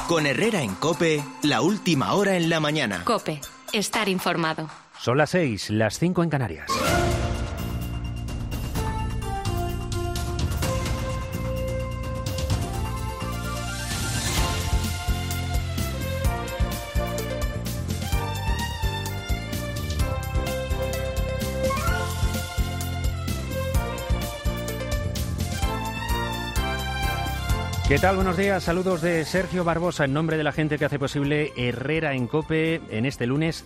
Con Herrera en COPE, la última hora en la mañana. COPE, estar informado. Son las 6, las 5 en Canarias. ¿Qué tal? Buenos días. Saludos de Sergio Barbosa en nombre de la gente que hace posible Herrera en COPE en este lunes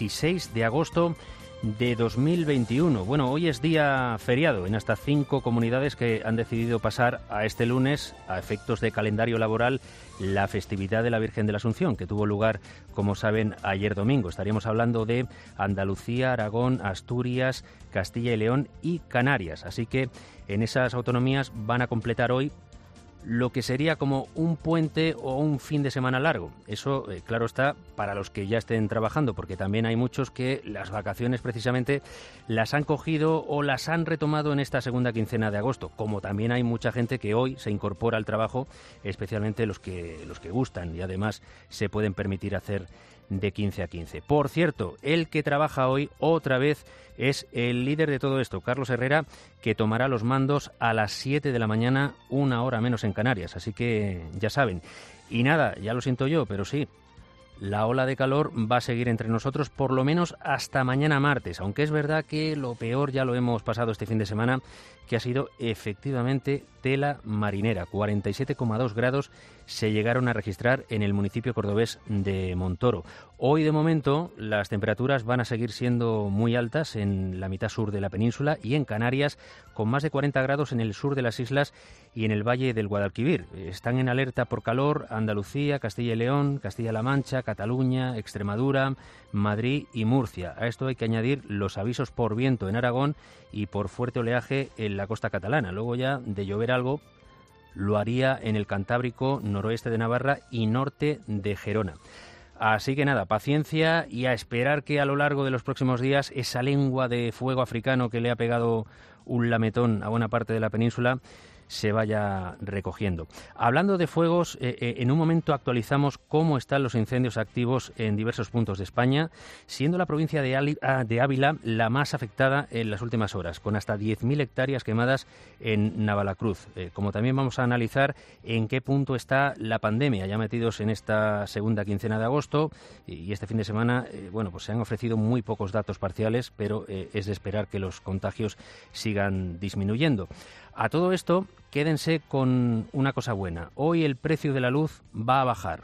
16 de agosto de 2021. Bueno, hoy es día feriado en hasta 5 comunidades que han decidido pasar a este lunes, a efectos de calendario laboral, la festividad de la Virgen de la Asunción, que tuvo lugar, como saben, ayer domingo. Estaríamos hablando de Andalucía, Aragón, Asturias, Castilla y León y Canarias. Así que en esas autonomías van a completar hoy lo que sería como un puente o un fin de semana largo. Eso, claro está, para los que ya estén trabajando, porque también hay muchos que las vacaciones precisamente las han cogido o las han retomado en esta segunda quincena de agosto, como también hay mucha gente que hoy se incorpora al trabajo, especialmente los que gustan y además se pueden permitir hacer de 15 a 15. Por cierto, el que trabaja hoy otra vez es el líder de todo esto, Carlos Herrera, que tomará los mandos a las 7 de la mañana, una hora menos en Canarias. Así que ya saben. Y nada, ya lo siento yo, pero sí, la ola de calor va a seguir entre nosotros por lo menos hasta mañana martes, aunque es verdad que lo peor ya lo hemos pasado este fin de semana, que ha sido efectivamente tela marinera. 47,2 grados se llegaron a registrar en el municipio cordobés de Montoro. Hoy, de momento, las temperaturas van a seguir siendo muy altas en la mitad sur de la península y en Canarias, con más de 40 grados en el sur de las islas y en el valle del Guadalquivir. Están en alerta por calor Andalucía, Castilla y León, Castilla-La Mancha, Cataluña, Extremadura, Madrid y Murcia. A esto hay que añadir los avisos por viento en Aragón y por fuerte oleaje en la costa catalana. Luego ya de llover algo lo haría en el Cantábrico, noroeste de Navarra y norte de Gerona. Así que nada, paciencia y a esperar que a lo largo de los próximos días esa lengua de fuego africano que le ha pegado un lametón a buena parte de la península se vaya recogiendo. Hablando de fuegos, en un momento actualizamos cómo están los incendios activos en diversos puntos de España, siendo la provincia de Ávila la más afectada en las últimas horas, con hasta 10.000 hectáreas quemadas en Navalacruz. Como también vamos a analizar en qué punto está la pandemia, ya metidos en esta segunda quincena de agosto, y este fin de semana, pues se han ofrecido muy pocos datos parciales, pero es de esperar que los contagios sigan disminuyendo. A todo esto, quédense con una cosa buena. Hoy el precio de la luz va a bajar,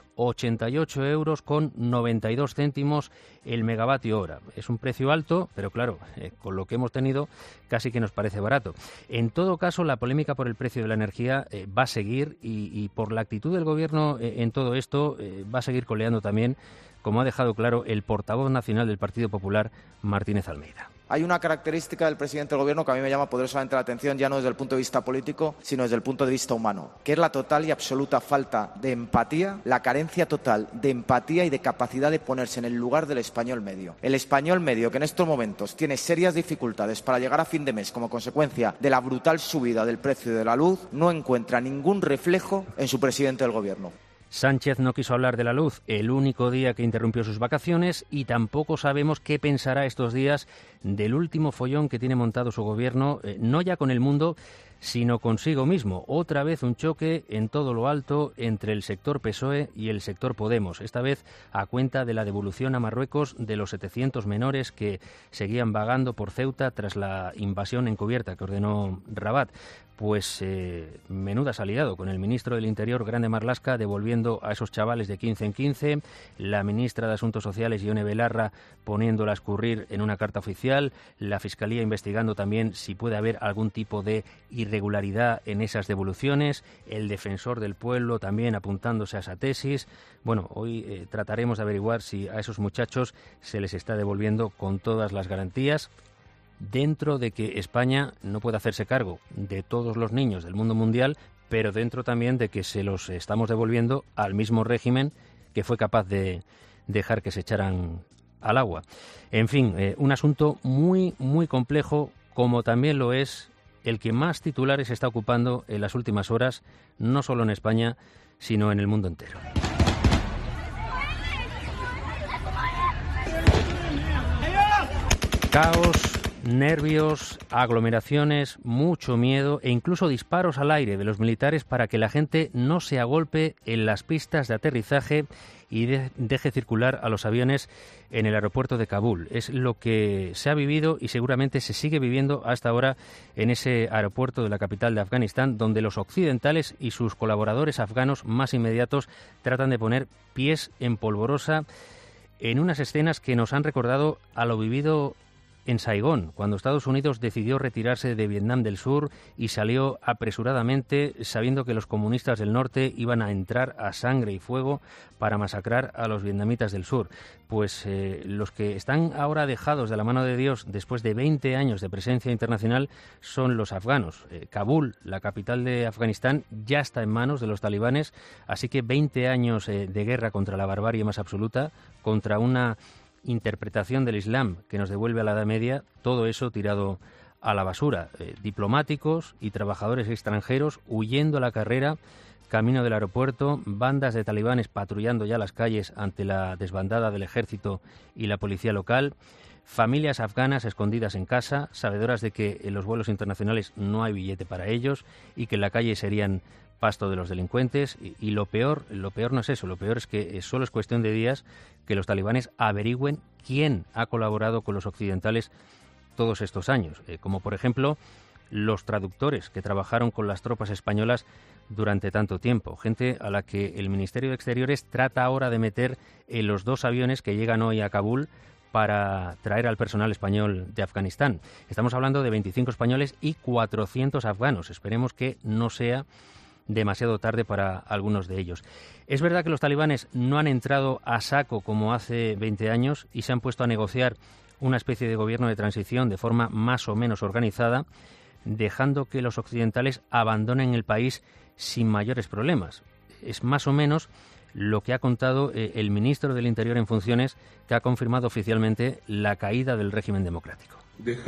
88 euros con 92 céntimos el megavatio hora. Es un precio alto, pero claro, con lo que hemos tenido casi que nos parece barato. En todo caso, la polémica por el precio de la energía va a seguir y por la actitud del Gobierno en todo esto va a seguir coleando también, como ha dejado claro el portavoz nacional del Partido Popular, Martínez Almeida. Hay una característica del presidente del Gobierno que a mí me llama poderosamente la atención, ya no desde el punto de vista político, sino desde el punto de vista humano, que es la total y absoluta falta de empatía, la carencia total de empatía y de capacidad de ponerse en el lugar del español medio. El español medio, que en estos momentos tiene serias dificultades para llegar a fin de mes como consecuencia de la brutal subida del precio de la luz, no encuentra ningún reflejo en su presidente del Gobierno. Sánchez no quiso hablar de la luz el único día que interrumpió sus vacaciones y tampoco sabemos qué pensará estos días del último follón que tiene montado su gobierno, no ya con el mundo, sino consigo mismo. Otra vez un choque en todo lo alto entre el sector PSOE y el sector Podemos, esta vez a cuenta de la devolución a Marruecos de los 700 menores que seguían vagando por Ceuta tras la invasión encubierta que ordenó Rabat. Pues menuda salidado, con el ministro del Interior, Grande Marlaska, devolviendo a esos chavales de 15 en 15, la ministra de Asuntos Sociales, Ione Belarra, poniéndola a escurrir en una carta oficial, la Fiscalía investigando también si puede haber algún tipo de irregularidad en esas devoluciones, el Defensor del Pueblo también apuntándose a esa tesis. Bueno, hoy trataremos de averiguar si a esos muchachos se les está devolviendo con todas las garantías, dentro de que España no puede hacerse cargo de todos los niños del mundo mundial, pero dentro también de que se los estamos devolviendo al mismo régimen que fue capaz de dejar que se echaran al agua. En fin, un asunto muy, muy complejo, como también lo es el que más titulares está ocupando en las últimas horas, no solo en España, sino en el mundo entero. Caos, nervios, aglomeraciones, mucho miedo e incluso disparos al aire de los militares para que la gente no se agolpe en las pistas de aterrizaje y deje circular a los aviones en el aeropuerto de Kabul. Es lo que se ha vivido y seguramente se sigue viviendo hasta ahora en ese aeropuerto de la capital de Afganistán, donde los occidentales y sus colaboradores afganos más inmediatos tratan de poner pies en polvorosa en unas escenas que nos han recordado a lo vivido en Saigón, cuando Estados Unidos decidió retirarse de Vietnam del Sur y salió apresuradamente sabiendo que los comunistas del norte iban a entrar a sangre y fuego para masacrar a los vietnamitas del sur. Pues los que están ahora dejados de la mano de Dios después de 20 años de presencia internacional son los afganos. Kabul, la capital de Afganistán, ya está en manos de los talibanes, así que 20 años de guerra contra la barbarie más absoluta, contra una interpretación del Islam que nos devuelve a la Edad Media, todo eso tirado a la basura. Diplomáticos y trabajadores extranjeros huyendo a la carrera, camino del aeropuerto, bandas de talibanes patrullando ya las calles ante la desbandada del ejército y la policía local, familias afganas escondidas en casa, sabedoras de que en los vuelos internacionales no hay billete para ellos y que en la calle serían pasto de los delincuentes, y lo peor no es eso, lo peor es que solo es cuestión de días que los talibanes averigüen quién ha colaborado con los occidentales todos estos años, como por ejemplo los traductores que trabajaron con las tropas españolas durante tanto tiempo, gente a la que el Ministerio de Exteriores trata ahora de meter en los 2 aviones que llegan hoy a Kabul para traer al personal español de Afganistán. Estamos hablando de 25 españoles y 400 afganos. Esperemos que no sea demasiado tarde para algunos de ellos. Es verdad que los talibanes no han entrado a saco como hace 20 años y se han puesto a negociar una especie de gobierno de transición de forma más o menos organizada, dejando que los occidentales abandonen el país sin mayores problemas. Es más o menos lo que ha contado el ministro del Interior en funciones, que ha confirmado oficialmente la caída del régimen democrático.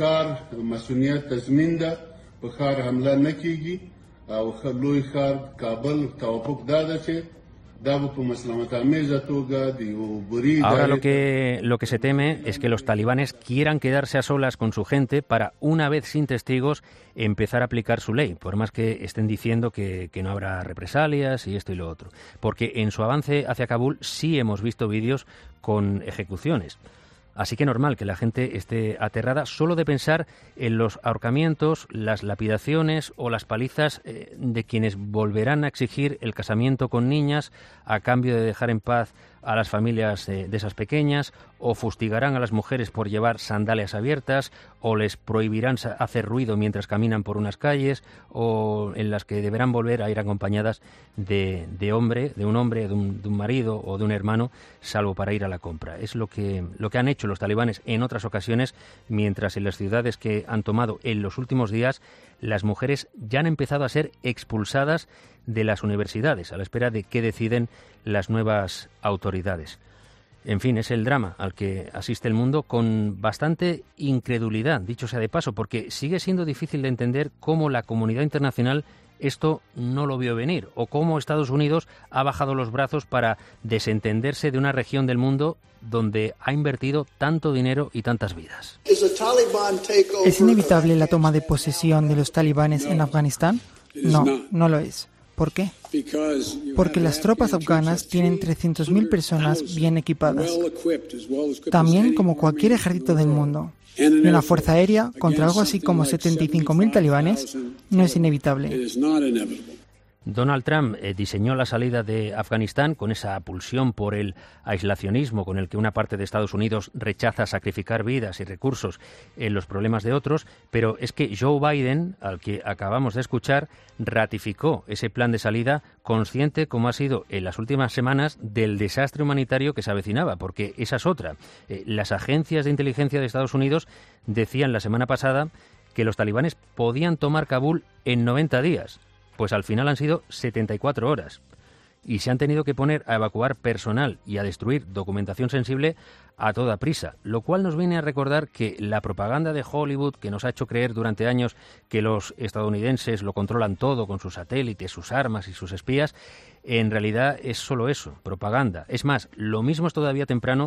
Ahora lo que se teme es que los talibanes quieran quedarse a solas con su gente para, una vez sin testigos, empezar a aplicar su ley, por más que estén diciendo que no habrá represalias y esto y lo otro. Porque en su avance hacia Kabul sí hemos visto vídeos con ejecuciones. Así que normal que la gente esté aterrada solo de pensar en los ahorcamientos, las lapidaciones o las palizas de quienes volverán a exigir el casamiento con niñas a cambio de dejar en paz a las familias de esas pequeñas, o fustigarán a las mujeres por llevar sandalias abiertas, o les prohibirán hacer ruido mientras caminan por unas calles, o en las que deberán volver a ir acompañadas de un hombre, de un marido o de un hermano, salvo para ir a la compra. Es lo que han hecho los talibanes en otras ocasiones, mientras en las ciudades que han tomado en los últimos días, las mujeres ya han empezado a ser expulsadas de las universidades, a la espera de qué deciden las nuevas autoridades. En fin, es el drama al que asiste el mundo con bastante incredulidad, dicho sea de paso, porque sigue siendo difícil de entender cómo la comunidad internacional esto no lo vio venir, o cómo Estados Unidos ha bajado los brazos para desentenderse de una región del mundo donde ha invertido tanto dinero y tantas vidas. ¿Es inevitable la toma de posesión de los talibanes en Afganistán? No, no lo es. ¿Por qué? Porque las tropas afganas tienen 300.000 personas bien equipadas, también como cualquier ejército del mundo. Y una fuerza aérea contra algo así como 75.000 talibanes no es inevitable. Donald Trump diseñó la salida de Afganistán con esa pulsión por el aislacionismo con el que una parte de Estados Unidos rechaza sacrificar vidas y recursos en los problemas de otros, pero es que Joe Biden, al que acabamos de escuchar, ratificó ese plan de salida, consciente, como ha sido en las últimas semanas, del desastre humanitario que se avecinaba, porque esa es otra. Las agencias de inteligencia de Estados Unidos decían la semana pasada que los talibanes podían tomar Kabul en 90 días. Pues al final han sido 74 horas y se han tenido que poner a evacuar personal y a destruir documentación sensible a toda prisa, lo cual nos viene a recordar que la propaganda de Hollywood, que nos ha hecho creer durante años que los estadounidenses lo controlan todo con sus satélites, sus armas y sus espías, en realidad es solo eso, propaganda. Es más, lo mismo es todavía temprano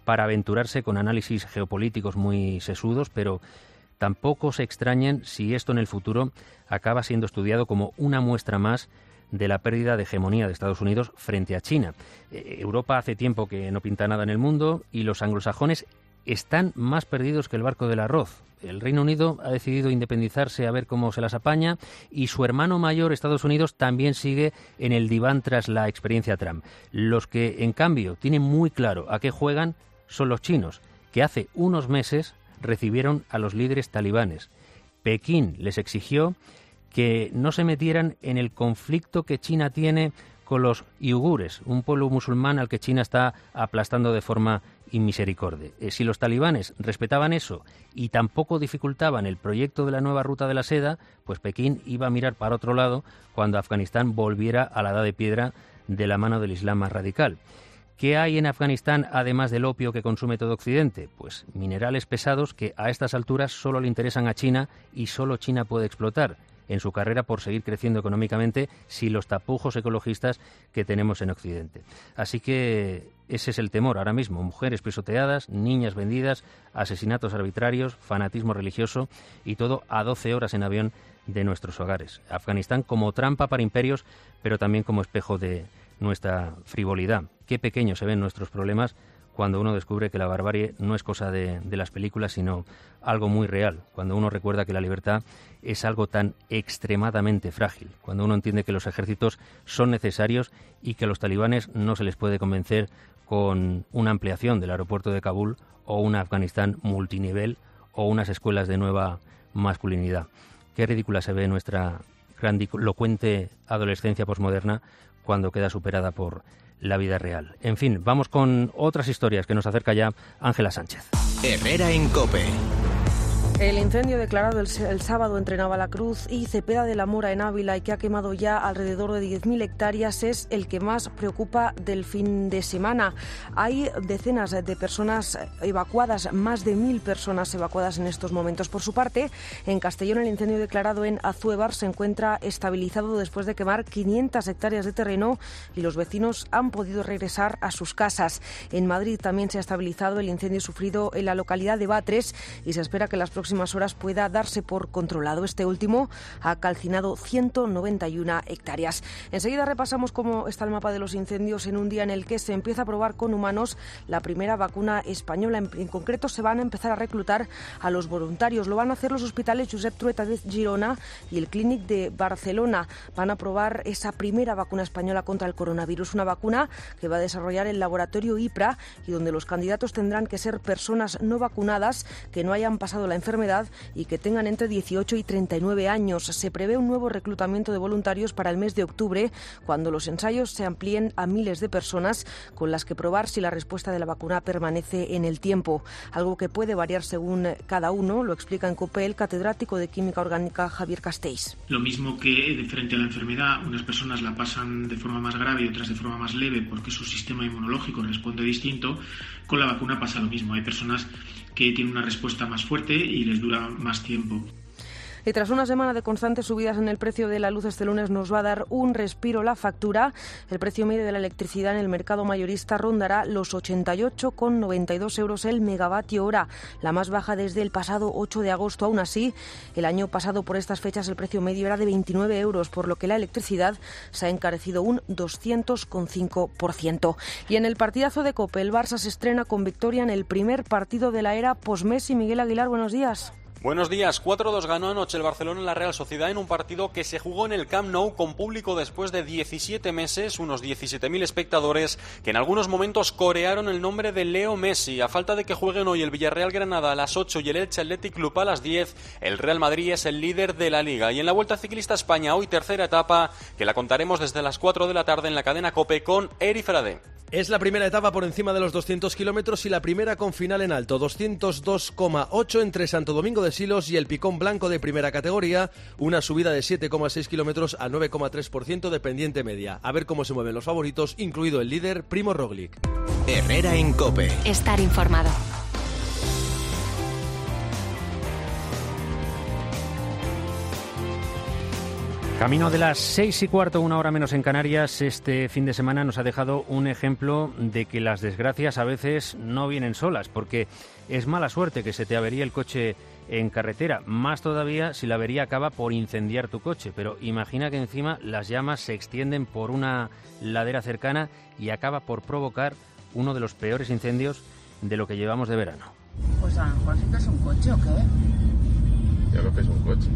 para aventurarse con análisis geopolíticos muy sesudos, pero tampoco se extrañen si esto en el futuro acaba siendo estudiado como una muestra más de la pérdida de hegemonía de Estados Unidos frente a China. Europa hace tiempo que no pinta nada en el mundo y los anglosajones están más perdidos que el barco del arroz. El Reino Unido ha decidido independizarse a ver cómo se las apaña y su hermano mayor, Estados Unidos, también sigue en el diván tras la experiencia Trump. Los que, en cambio, tienen muy claro a qué juegan son los chinos, que hace unos meses recibieron a los líderes talibanes. Pekín les exigió que no se metieran en el conflicto que China tiene con los uigures, un pueblo musulmán al que China está aplastando de forma inmisericordia. Si los talibanes respetaban eso y tampoco dificultaban el proyecto de la nueva ruta de la seda, pues Pekín iba a mirar para otro lado cuando Afganistán volviera a la edad de piedra de la mano del Islam más radical. ¿Qué hay en Afganistán además del opio que consume todo Occidente? Pues minerales pesados que a estas alturas solo le interesan a China y solo China puede explotar en su carrera por seguir creciendo económicamente sin los tapujos ecologistas que tenemos en Occidente. Así que ese es el temor ahora mismo: mujeres pisoteadas, niñas vendidas, asesinatos arbitrarios, fanatismo religioso y todo a 12 horas en avión de nuestros hogares. Afganistán como trampa para imperios, pero también como espejo de nuestra frivolidad. Qué pequeños se ven nuestros problemas cuando uno descubre que la barbarie no es cosa de las películas, sino algo muy real, cuando uno recuerda que la libertad es algo tan extremadamente frágil, cuando uno entiende que los ejércitos son necesarios y que a los talibanes no se les puede convencer con una ampliación del aeropuerto de Kabul o un Afganistán multinivel o unas escuelas de nueva masculinidad. Qué ridícula se ve nuestra grandilocuente adolescencia posmoderna cuando queda superada por la vida real. En fin, vamos con otras historias que nos acerca ya Ángela Sánchez. Herrera en COPE. El incendio declarado el sábado entre Navalacruz y Cepeda de la Mora en Ávila y que ha quemado ya alrededor de 10.000 hectáreas es el que más preocupa del fin de semana. Hay decenas de personas evacuadas, más de 1.000 personas evacuadas en estos momentos. Por su parte, en Castellón el incendio declarado en Azuévar se encuentra estabilizado después de quemar 500 hectáreas de terreno y los vecinos han podido regresar a sus casas. En Madrid también se ha estabilizado el incendio sufrido en la localidad de Batres y se espera que las próximas horas pueda darse por controlado. Este último ha calcinado 191 hectáreas. Enseguida repasamos cómo está el mapa de los incendios en un día en el que se empieza a probar con humanos la primera vacuna española. En concreto, se van a empezar a reclutar a los voluntarios. Lo van a hacer los hospitales Josep Trueta de Girona y el Clínic de Barcelona. Van a probar esa primera vacuna española contra el coronavirus, una vacuna que va a desarrollar el laboratorio IPRA y donde los candidatos tendrán que ser personas no vacunadas que no hayan pasado la enfermedad y que tengan entre 18 y 39 años. Se prevé un nuevo reclutamiento de voluntarios para el mes de octubre, cuando los ensayos se amplíen a miles de personas con las que probar si la respuesta de la vacuna permanece en el tiempo. Algo que puede variar según cada uno, lo explica en COPE el catedrático de Química Orgánica Javier Castells. Lo mismo que de frente a la enfermedad, unas personas la pasan de forma más grave y otras de forma más leve porque su sistema inmunológico responde distinto, con la vacuna pasa lo mismo. Hay personas que tienen una respuesta más fuerte y les dura más tiempo. Y tras una semana de constantes subidas en el precio de la luz, este lunes nos va a dar un respiro la factura. El precio medio de la electricidad en el mercado mayorista rondará los 88,92 euros el megavatio hora, la más baja desde el pasado 8 de agosto. Aún así, el año pasado por estas fechas el precio medio era de 29 euros, por lo que la electricidad se ha encarecido un 200,5%. Y en el partidazo de COPE, el Barça se estrena con victoria en el primer partido de la era post-Messi. Miguel Aguilar, buenos días. Buenos días. 4-2 ganó anoche el Barcelona en la Real Sociedad en un partido que se jugó en el Camp Nou con público después de 17 meses, unos 17.000 espectadores que en algunos momentos corearon el nombre de Leo Messi. A falta de que jueguen hoy el Villarreal Granada a las 8 y el Elche Athletic Club a las 10, el Real Madrid es el líder de la Liga. Y en la Vuelta Ciclista a España, hoy tercera etapa, que la contaremos desde las 4 de la tarde en la cadena COPE con Eri Frade. Es la primera etapa por encima de los 200 kilómetros y la primera con final en alto, 202,8 entre Santo Domingo de Silos y el Picón Blanco de primera categoría, una subida de 7,6 kilómetros a 9,3% de pendiente media. A ver cómo se mueven los favoritos, incluido el líder Primo Roglic. Herrera en COPE. Estar informado. Camino de las 6:15, 1 hora menos en Canarias, este fin de semana nos ha dejado un ejemplo de que las desgracias a veces no vienen solas, porque es mala suerte que se te averíe el coche en carretera, más todavía si la avería acaba por incendiar tu coche, pero imagina que encima las llamas se extienden por una ladera cercana y acaba por provocar uno de los peores incendios de lo que llevamos de verano. Pues a lo mejor sí que es un coche, ¿o qué? Ya lo que es un coche.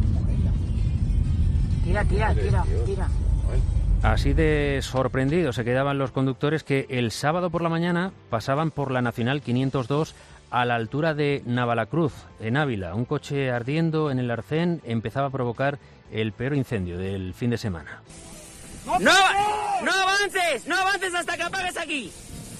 Tira. Así de sorprendidos se quedaban los conductores que el sábado por la mañana pasaban por la Nacional 502 a la altura de Navalacruz, en Ávila. Un coche ardiendo en el arcén empezaba a provocar el peor incendio del fin de semana. ¡No avances hasta que apagues aquí!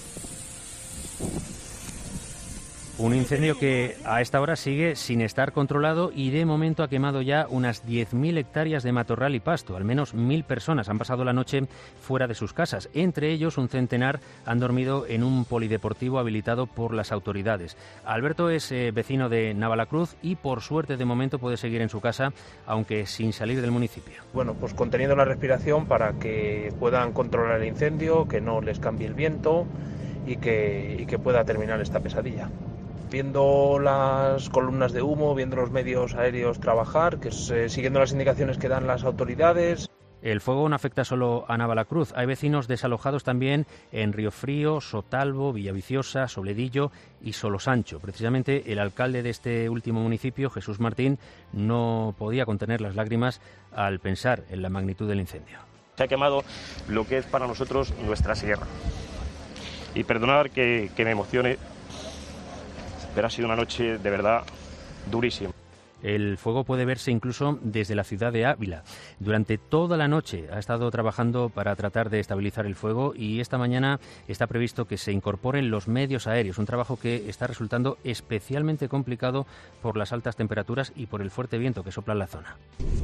Un incendio que a esta hora sigue sin estar controlado y de momento ha quemado ya unas 10.000 hectáreas de matorral y pasto. Al menos 1.000 personas han pasado la noche fuera de sus casas. Entre ellos, un centenar han dormido en un polideportivo habilitado por las autoridades. Alberto es vecino de Navalacruz y por suerte de momento puede seguir en su casa, aunque sin salir del municipio. Bueno, pues conteniendo la respiración para que puedan controlar el incendio, que no les cambie el viento y que pueda terminar esta pesadilla. Viendo las columnas de humo, viendo los medios aéreos trabajar, siguiendo las indicaciones que dan las autoridades. El fuego no afecta solo a Navalacruz. Hay vecinos desalojados también en Riofrío, Sotalbo, Villaviciosa, Sobledillo y Solosancho. Precisamente el alcalde de este último municipio, Jesús Martín, no podía contener las lágrimas al pensar en la magnitud del incendio. Se ha quemado lo que es para nosotros nuestra sierra. Y perdonad que me emocione, pero ha sido una noche de verdad durísima. El fuego puede verse incluso desde la ciudad de Ávila. Durante toda la noche ha estado trabajando para tratar de estabilizar el fuego y esta mañana está previsto que se incorporen los medios aéreos, un trabajo que está resultando especialmente complicado por las altas temperaturas y por el fuerte viento que sopla en la zona.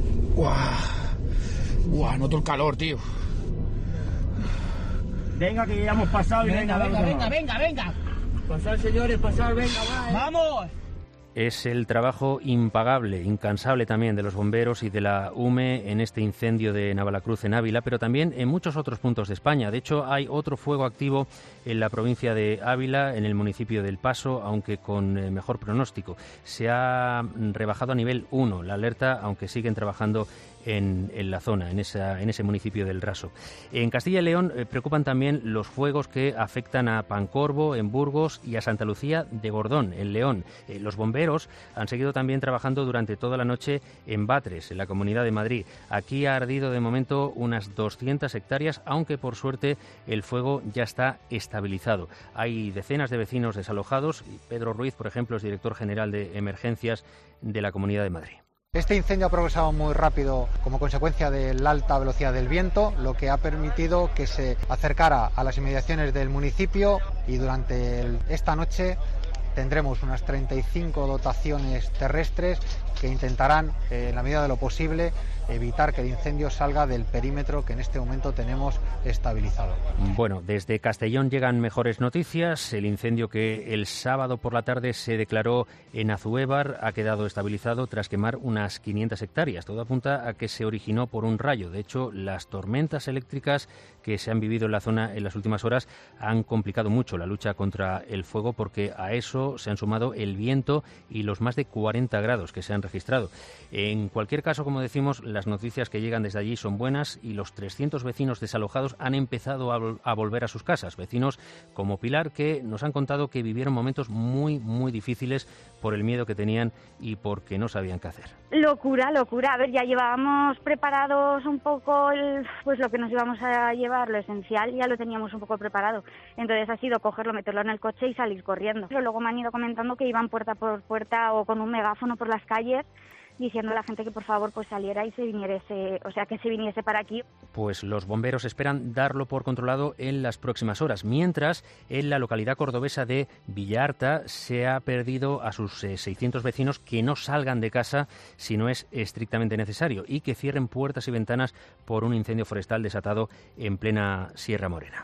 ¡Guau! Noto el calor, tío. Venga, que ya hemos pasado. Venga. Pasar, señores, pasar, venga, va. ¡Vamos! Es el trabajo impagable, incansable también de los bomberos y de la UME en este incendio de Navalacruz en Ávila, pero también en muchos otros puntos de España. De hecho, hay otro fuego activo en la provincia de Ávila, en el municipio del Paso, aunque con mejor pronóstico. Se ha rebajado a nivel 1 la alerta, aunque siguen trabajando en la zona, en ese municipio del Raso. En Castilla y León preocupan también los fuegos que afectan a Pancorbo, en Burgos, y a Santa Lucía de Gordón, en León. Los bomberos han seguido también trabajando durante toda la noche en Batres, en la Comunidad de Madrid. Aquí ha ardido de momento unas 200 hectáreas, aunque por suerte el fuego ya está estabilizado. Hay decenas de vecinos desalojados. Pedro Ruiz, por ejemplo, es director general de emergencias de la Comunidad de Madrid. Este incendio ha progresado muy rápido como consecuencia de la alta velocidad del viento, lo que ha permitido que se acercara a las inmediaciones del municipio y durante esta noche tendremos unas 35 dotaciones terrestres que intentarán, en la medida de lo posible, evitar que el incendio salga del perímetro que en este momento tenemos estabilizado. Bueno, desde Castellón llegan mejores noticias. El incendio que el sábado por la tarde se declaró en Azuévar ha quedado estabilizado tras quemar unas 500 hectáreas. Todo apunta a que se originó por un rayo. De hecho, las tormentas eléctricas que se han vivido en la zona en las últimas horas han complicado mucho la lucha contra el fuego, porque a eso se han sumado el viento y los más de 40 grados que se han registrado. En cualquier caso, como decimos, las noticias que llegan desde allí son buenas y los 300 vecinos desalojados han empezado a volver a sus casas. Vecinos como Pilar, que nos han contado que vivieron momentos muy, muy difíciles por el miedo que tenían y porque no sabían qué hacer. Locura. A ver, ya llevábamos preparados un poco pues lo que nos íbamos a llevar, lo esencial, ya lo teníamos un poco preparado. Entonces ha sido cogerlo, meterlo en el coche y salir corriendo. Pero luego me han ido comentando que iban puerta por puerta o con un megáfono por las calles diciendo a la gente que por favor pues saliera y que se viniese para aquí. Pues los bomberos esperan darlo por controlado en las próximas horas. Mientras, en la localidad cordobesa de Villarta se ha perdido a sus 600 vecinos que no salgan de casa si no es estrictamente necesario y que cierren puertas y ventanas por un incendio forestal desatado en plena Sierra Morena.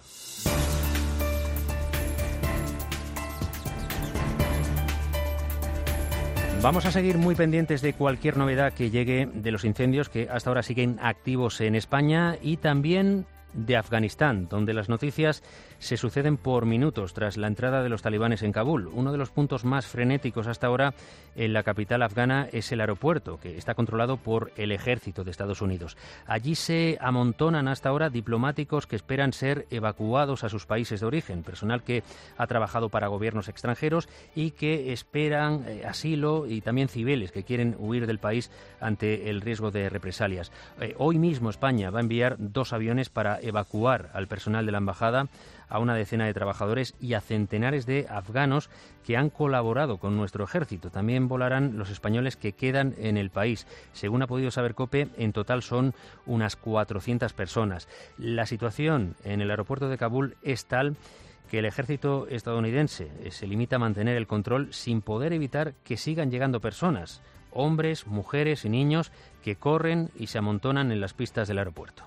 Vamos a seguir muy pendientes de cualquier novedad que llegue de los incendios que hasta ahora siguen activos en España y también de Afganistán, donde las noticias se suceden por minutos tras la entrada de los talibanes en Kabul. Uno de los puntos más frenéticos hasta ahora en la capital afgana es el aeropuerto, que está controlado por el ejército de Estados Unidos. Allí se amontonan hasta ahora diplomáticos que esperan ser evacuados a sus países de origen, personal que ha trabajado para gobiernos extranjeros y que esperan asilo, y también civiles que quieren huir del país ante el riesgo de represalias. Hoy mismo España va a enviar 2 aviones para evacuar al personal de la embajada, a una decena de trabajadores y a centenares de afganos que han colaborado con nuestro ejército. También volarán los españoles que quedan en el país. Según ha podido saber COPE, en total son unas 400 personas. La situación en el aeropuerto de Kabul es tal que el ejército estadounidense se limita a mantener el control sin poder evitar que sigan llegando personas, hombres, mujeres y niños que corren y se amontonan en las pistas del aeropuerto.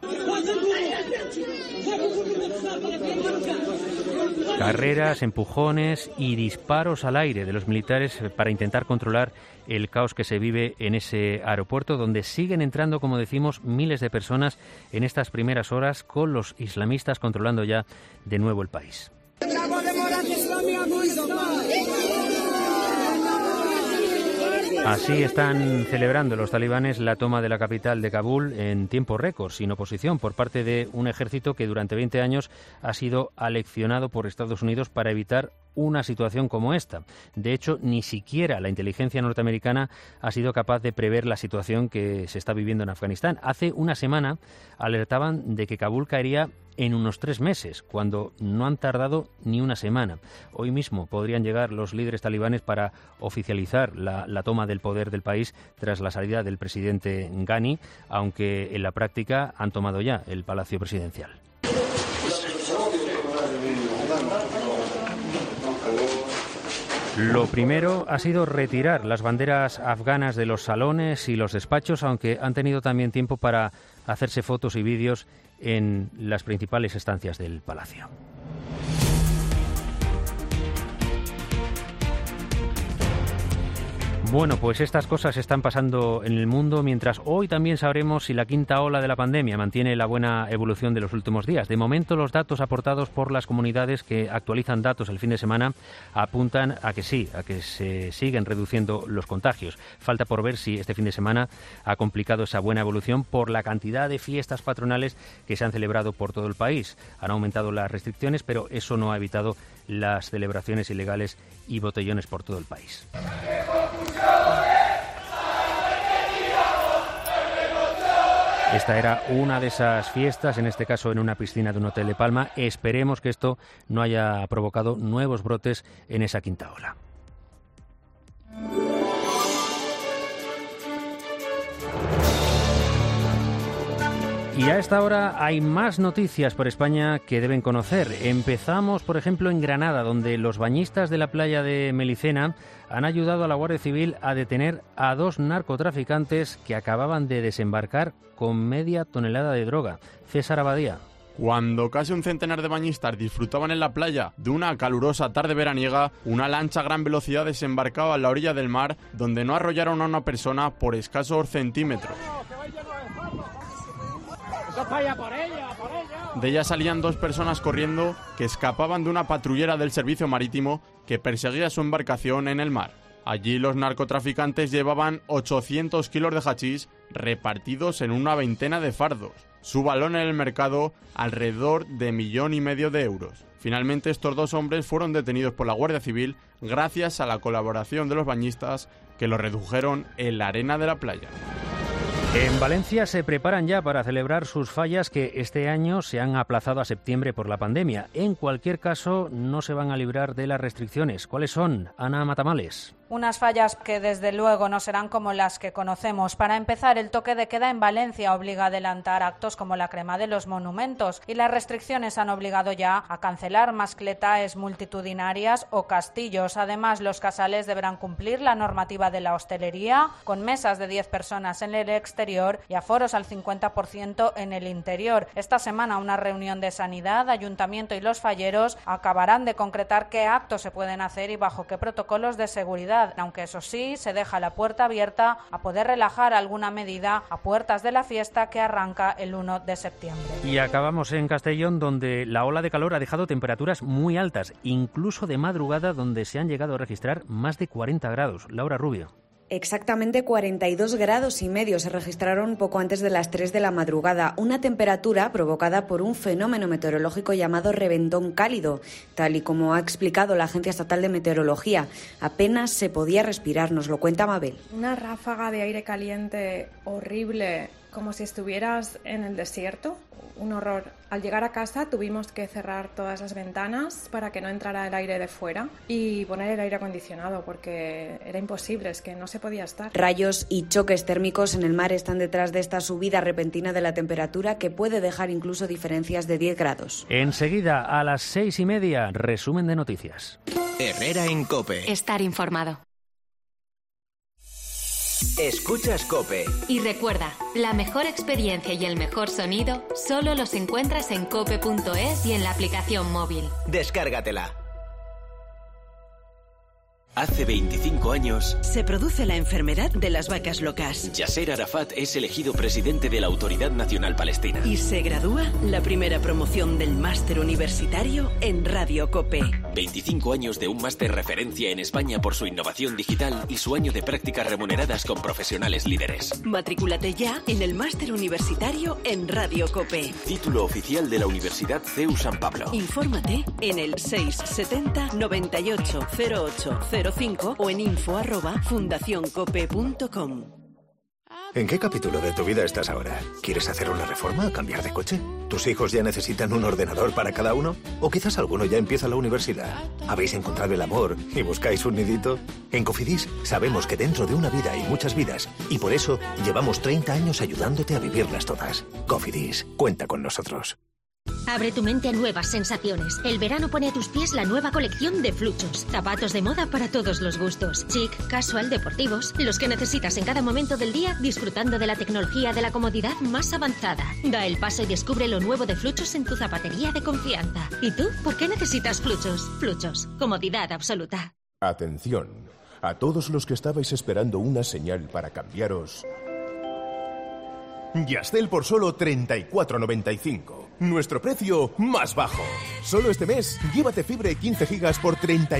Carreras, empujones y disparos al aire de los militares para intentar controlar el caos que se vive en ese aeropuerto, donde siguen entrando, como decimos, miles de personas en estas primeras horas, con los islamistas controlando ya de nuevo el país. Así están celebrando los talibanes la toma de la capital de Kabul en tiempo récord, sin oposición, por parte de un ejército que durante 20 años ha sido aleccionado por Estados Unidos para evitar una situación como esta. De hecho, ni siquiera la inteligencia norteamericana ha sido capaz de prever la situación que se está viviendo en Afganistán. Hace una semana alertaban de que Kabul caería en unos 3 meses, cuando no han tardado ni una semana. Hoy mismo podrían llegar los líderes talibanes para oficializar la toma del poder del país tras la salida del presidente Ghani, aunque en la práctica han tomado ya el Palacio Presidencial. Lo primero ha sido retirar las banderas afganas de los salones y los despachos, aunque han tenido también tiempo para hacerse fotos y vídeos en las principales estancias del palacio. Bueno, pues estas cosas están pasando en el mundo, mientras hoy también sabremos si la quinta ola de la pandemia mantiene la buena evolución de los últimos días. De momento, los datos aportados por las comunidades que actualizan datos el fin de semana apuntan a que sí, a que se siguen reduciendo los contagios. Falta por ver si este fin de semana ha complicado esa buena evolución por la cantidad de fiestas patronales que se han celebrado por todo el país. Han aumentado las restricciones, pero eso no ha evitado las celebraciones ilegales y botellones por todo el país. Esta era una de esas fiestas, en este caso en una piscina de un hotel de Palma. Esperemos que esto no haya provocado nuevos brotes en esa quinta ola. Y a esta hora hay más noticias por España que deben conocer. Empezamos, por ejemplo, en Granada, donde los bañistas de la playa de Melicena han ayudado a la Guardia Civil a detener a 2 narcotraficantes que acababan de desembarcar con media tonelada de droga. César Abadía. Cuando casi un centenar de bañistas disfrutaban en la playa de una calurosa tarde veraniega, una lancha a gran velocidad desembarcaba en la orilla del mar, donde no arrollaron a una persona por escasos centímetros. De ella salían 2 personas corriendo que escapaban de una patrullera del servicio marítimo que perseguía su embarcación en el mar. Allí los narcotraficantes llevaban 800 kilos de hachís repartidos en una veintena de fardos. Su valor en el mercado, alrededor de 1,5 millones de euros. Finalmente, estos 2 hombres fueron detenidos por la Guardia Civil gracias a la colaboración de los bañistas que los redujeron en la arena de la playa. En Valencia se preparan ya para celebrar sus fallas que este año se han aplazado a septiembre por la pandemia. En cualquier caso, no se van a librar de las restricciones. ¿Cuáles son? Ana Matamales. Unas fallas que desde luego no serán como las que conocemos. Para empezar, el toque de queda en Valencia obliga a adelantar actos como la crema de los monumentos y las restricciones han obligado ya a cancelar mascletaes multitudinarias o castillos. Además, los casales deberán cumplir la normativa de la hostelería con mesas de 10 personas en el exterior y aforos al 50% en el interior. Esta semana una reunión de Sanidad, Ayuntamiento y los falleros acabarán de concretar qué actos se pueden hacer y bajo qué protocolos de seguridad. normalidad, aunque eso sí, se deja la puerta abierta a poder relajar alguna medida a puertas de la fiesta que arranca el 1 de septiembre. Y acabamos en Castellón, donde la ola de calor ha dejado temperaturas muy altas, incluso de madrugada, donde se han llegado a registrar más de 40 grados. Laura Rubio. Exactamente 42,5 grados se registraron poco antes de las 3 de la madrugada, una temperatura provocada por un fenómeno meteorológico llamado reventón cálido, tal y como ha explicado la Agencia Estatal de Meteorología. Apenas se podía respirar, nos lo cuenta Mabel. Una ráfaga de aire caliente horrible, como si estuvieras en el desierto. Un horror. Al llegar a casa tuvimos que cerrar todas las ventanas para que no entrara el aire de fuera y poner el aire acondicionado porque era imposible, es que no se podía estar. Rayos y choques térmicos en el mar están detrás de esta subida repentina de la temperatura que puede dejar incluso diferencias de 10 grados. Enseguida, a las 6:30, resumen de noticias. Herrera en COPE. Estar informado. Escuchas COPE. Y recuerda, la mejor experiencia y el mejor sonido solo los encuentras en cope.es y en la aplicación móvil. Descárgatela. Hace 25 años se produce la enfermedad de las vacas locas. Yasser Arafat es elegido presidente de la Autoridad Nacional Palestina. Y se gradúa la primera promoción del máster universitario en Radio COPE. 25 años de un máster referencia en España por su innovación digital y su año de prácticas remuneradas con profesionales líderes. Matrículate ya en el máster universitario en Radio COPE. Título oficial de la Universidad CEU San Pablo. Infórmate en el 670 98 08 05 o en info@fundacioncope.com. ¿En qué capítulo de tu vida estás ahora? ¿Quieres hacer una reforma o cambiar de coche? ¿Tus hijos ya necesitan un ordenador para cada uno? ¿O quizás alguno ya empieza la universidad? ¿Habéis encontrado el amor y buscáis un nidito? En Cofidis sabemos que dentro de una vida hay muchas vidas y por eso llevamos 30 años ayudándote a vivirlas todas. Cofidis, cuenta con nosotros. Abre tu mente a nuevas sensaciones. El verano pone a tus pies la nueva colección de Fluchos. Zapatos de moda para todos los gustos. Chic, casual, deportivos. Los que necesitas en cada momento del día, disfrutando de la tecnología de la comodidad más avanzada. Da el paso y descubre lo nuevo de Fluchos en tu zapatería de confianza. ¿Y tú? ¿Por qué necesitas Fluchos? Fluchos. Comodidad absoluta. Atención. A todos los que estabais esperando una señal para cambiaros. Yastel por solo 34,95. Nuestro precio más bajo. Solo este mes, llévate fibra y 15 gigas por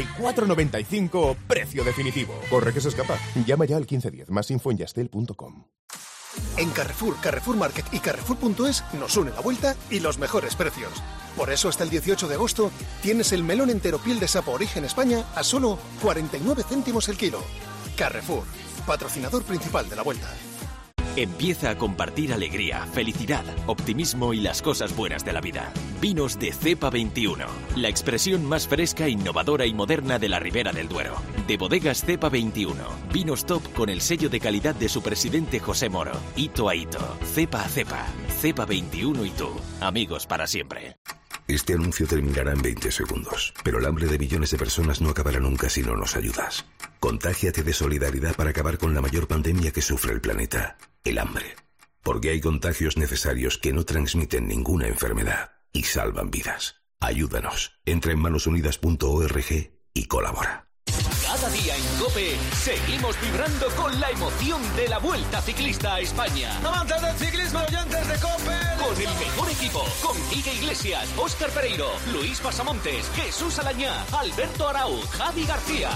34,95, precio definitivo. Corre que se escapa. Llama ya al 1510. Más info en yastel.com. En Carrefour, Carrefour Market y Carrefour.es nos une la vuelta y los mejores precios. Por eso hasta el 18 de agosto tienes el melón entero piel de sapo origen España a solo 49 céntimos el kilo. Carrefour, patrocinador principal de la vuelta. Empieza a compartir alegría, felicidad, optimismo y las cosas buenas de la vida. Vinos de Cepa 21, la expresión más fresca, innovadora y moderna de la Ribera del Duero. De Bodegas Cepa 21, vinos top con el sello de calidad de su presidente José Moro. Hito a hito, cepa a cepa, Cepa 21 y tú, amigos para siempre. Este anuncio terminará en 20 segundos, pero el hambre de millones de personas no acabará nunca si no nos ayudas. Contágiate de solidaridad para acabar con la mayor pandemia que sufre el planeta, el hambre. Porque hay contagios necesarios que no transmiten ninguna enfermedad y salvan vidas. Ayúdanos. Entra en manosunidas.org y colabora. Cada día en COPE seguimos vibrando con la emoción de la Vuelta Ciclista a España. ¡Amantes del ciclismo, oyentes de COPE! Con el mejor equipo, con Quique Iglesias, Óscar Pereiro, Luis Pasamontes, Jesús Alañá, Alberto Arauz, Javi García.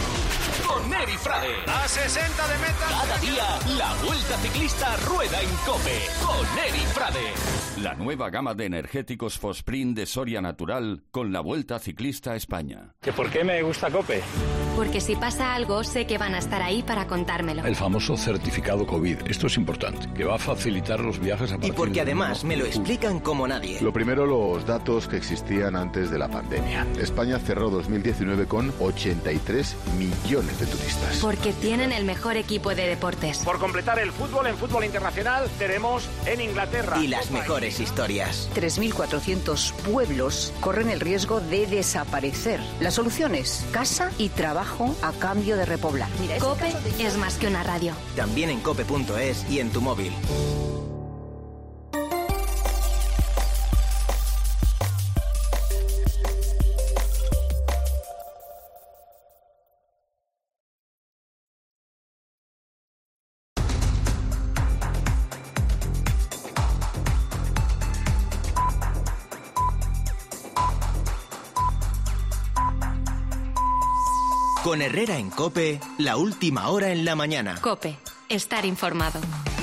Con Eri Frade. A 60 de meta. Cada día, la Vuelta Ciclista rueda en COPE. Con Eri Frade. La nueva gama de energéticos Fosprint de Soria Natural con la Vuelta Ciclista a España. ¿Que por qué me gusta COPE? Porque si pasa algo, sé que van a estar ahí para contármelo. El famoso certificado COVID. Esto es importante, que va a facilitar los viajes a partir Y porque además me lo explican como nadie. Lo primero, los datos que existían antes de la pandemia. España cerró 2019 con 83 millones de turistas. Porque tienen el mejor equipo de deportes. Por completar el fútbol, en fútbol internacional, tenemos en Inglaterra. Y las mejores historias. 3.400 pueblos corren el riesgo de desaparecer. La solución es casa y trabajo a cambio de repoblar. COPE es más que una radio. También en cope.es y en tu móvil. Con Herrera en COPE, la última hora en la mañana. COPE, estar informado.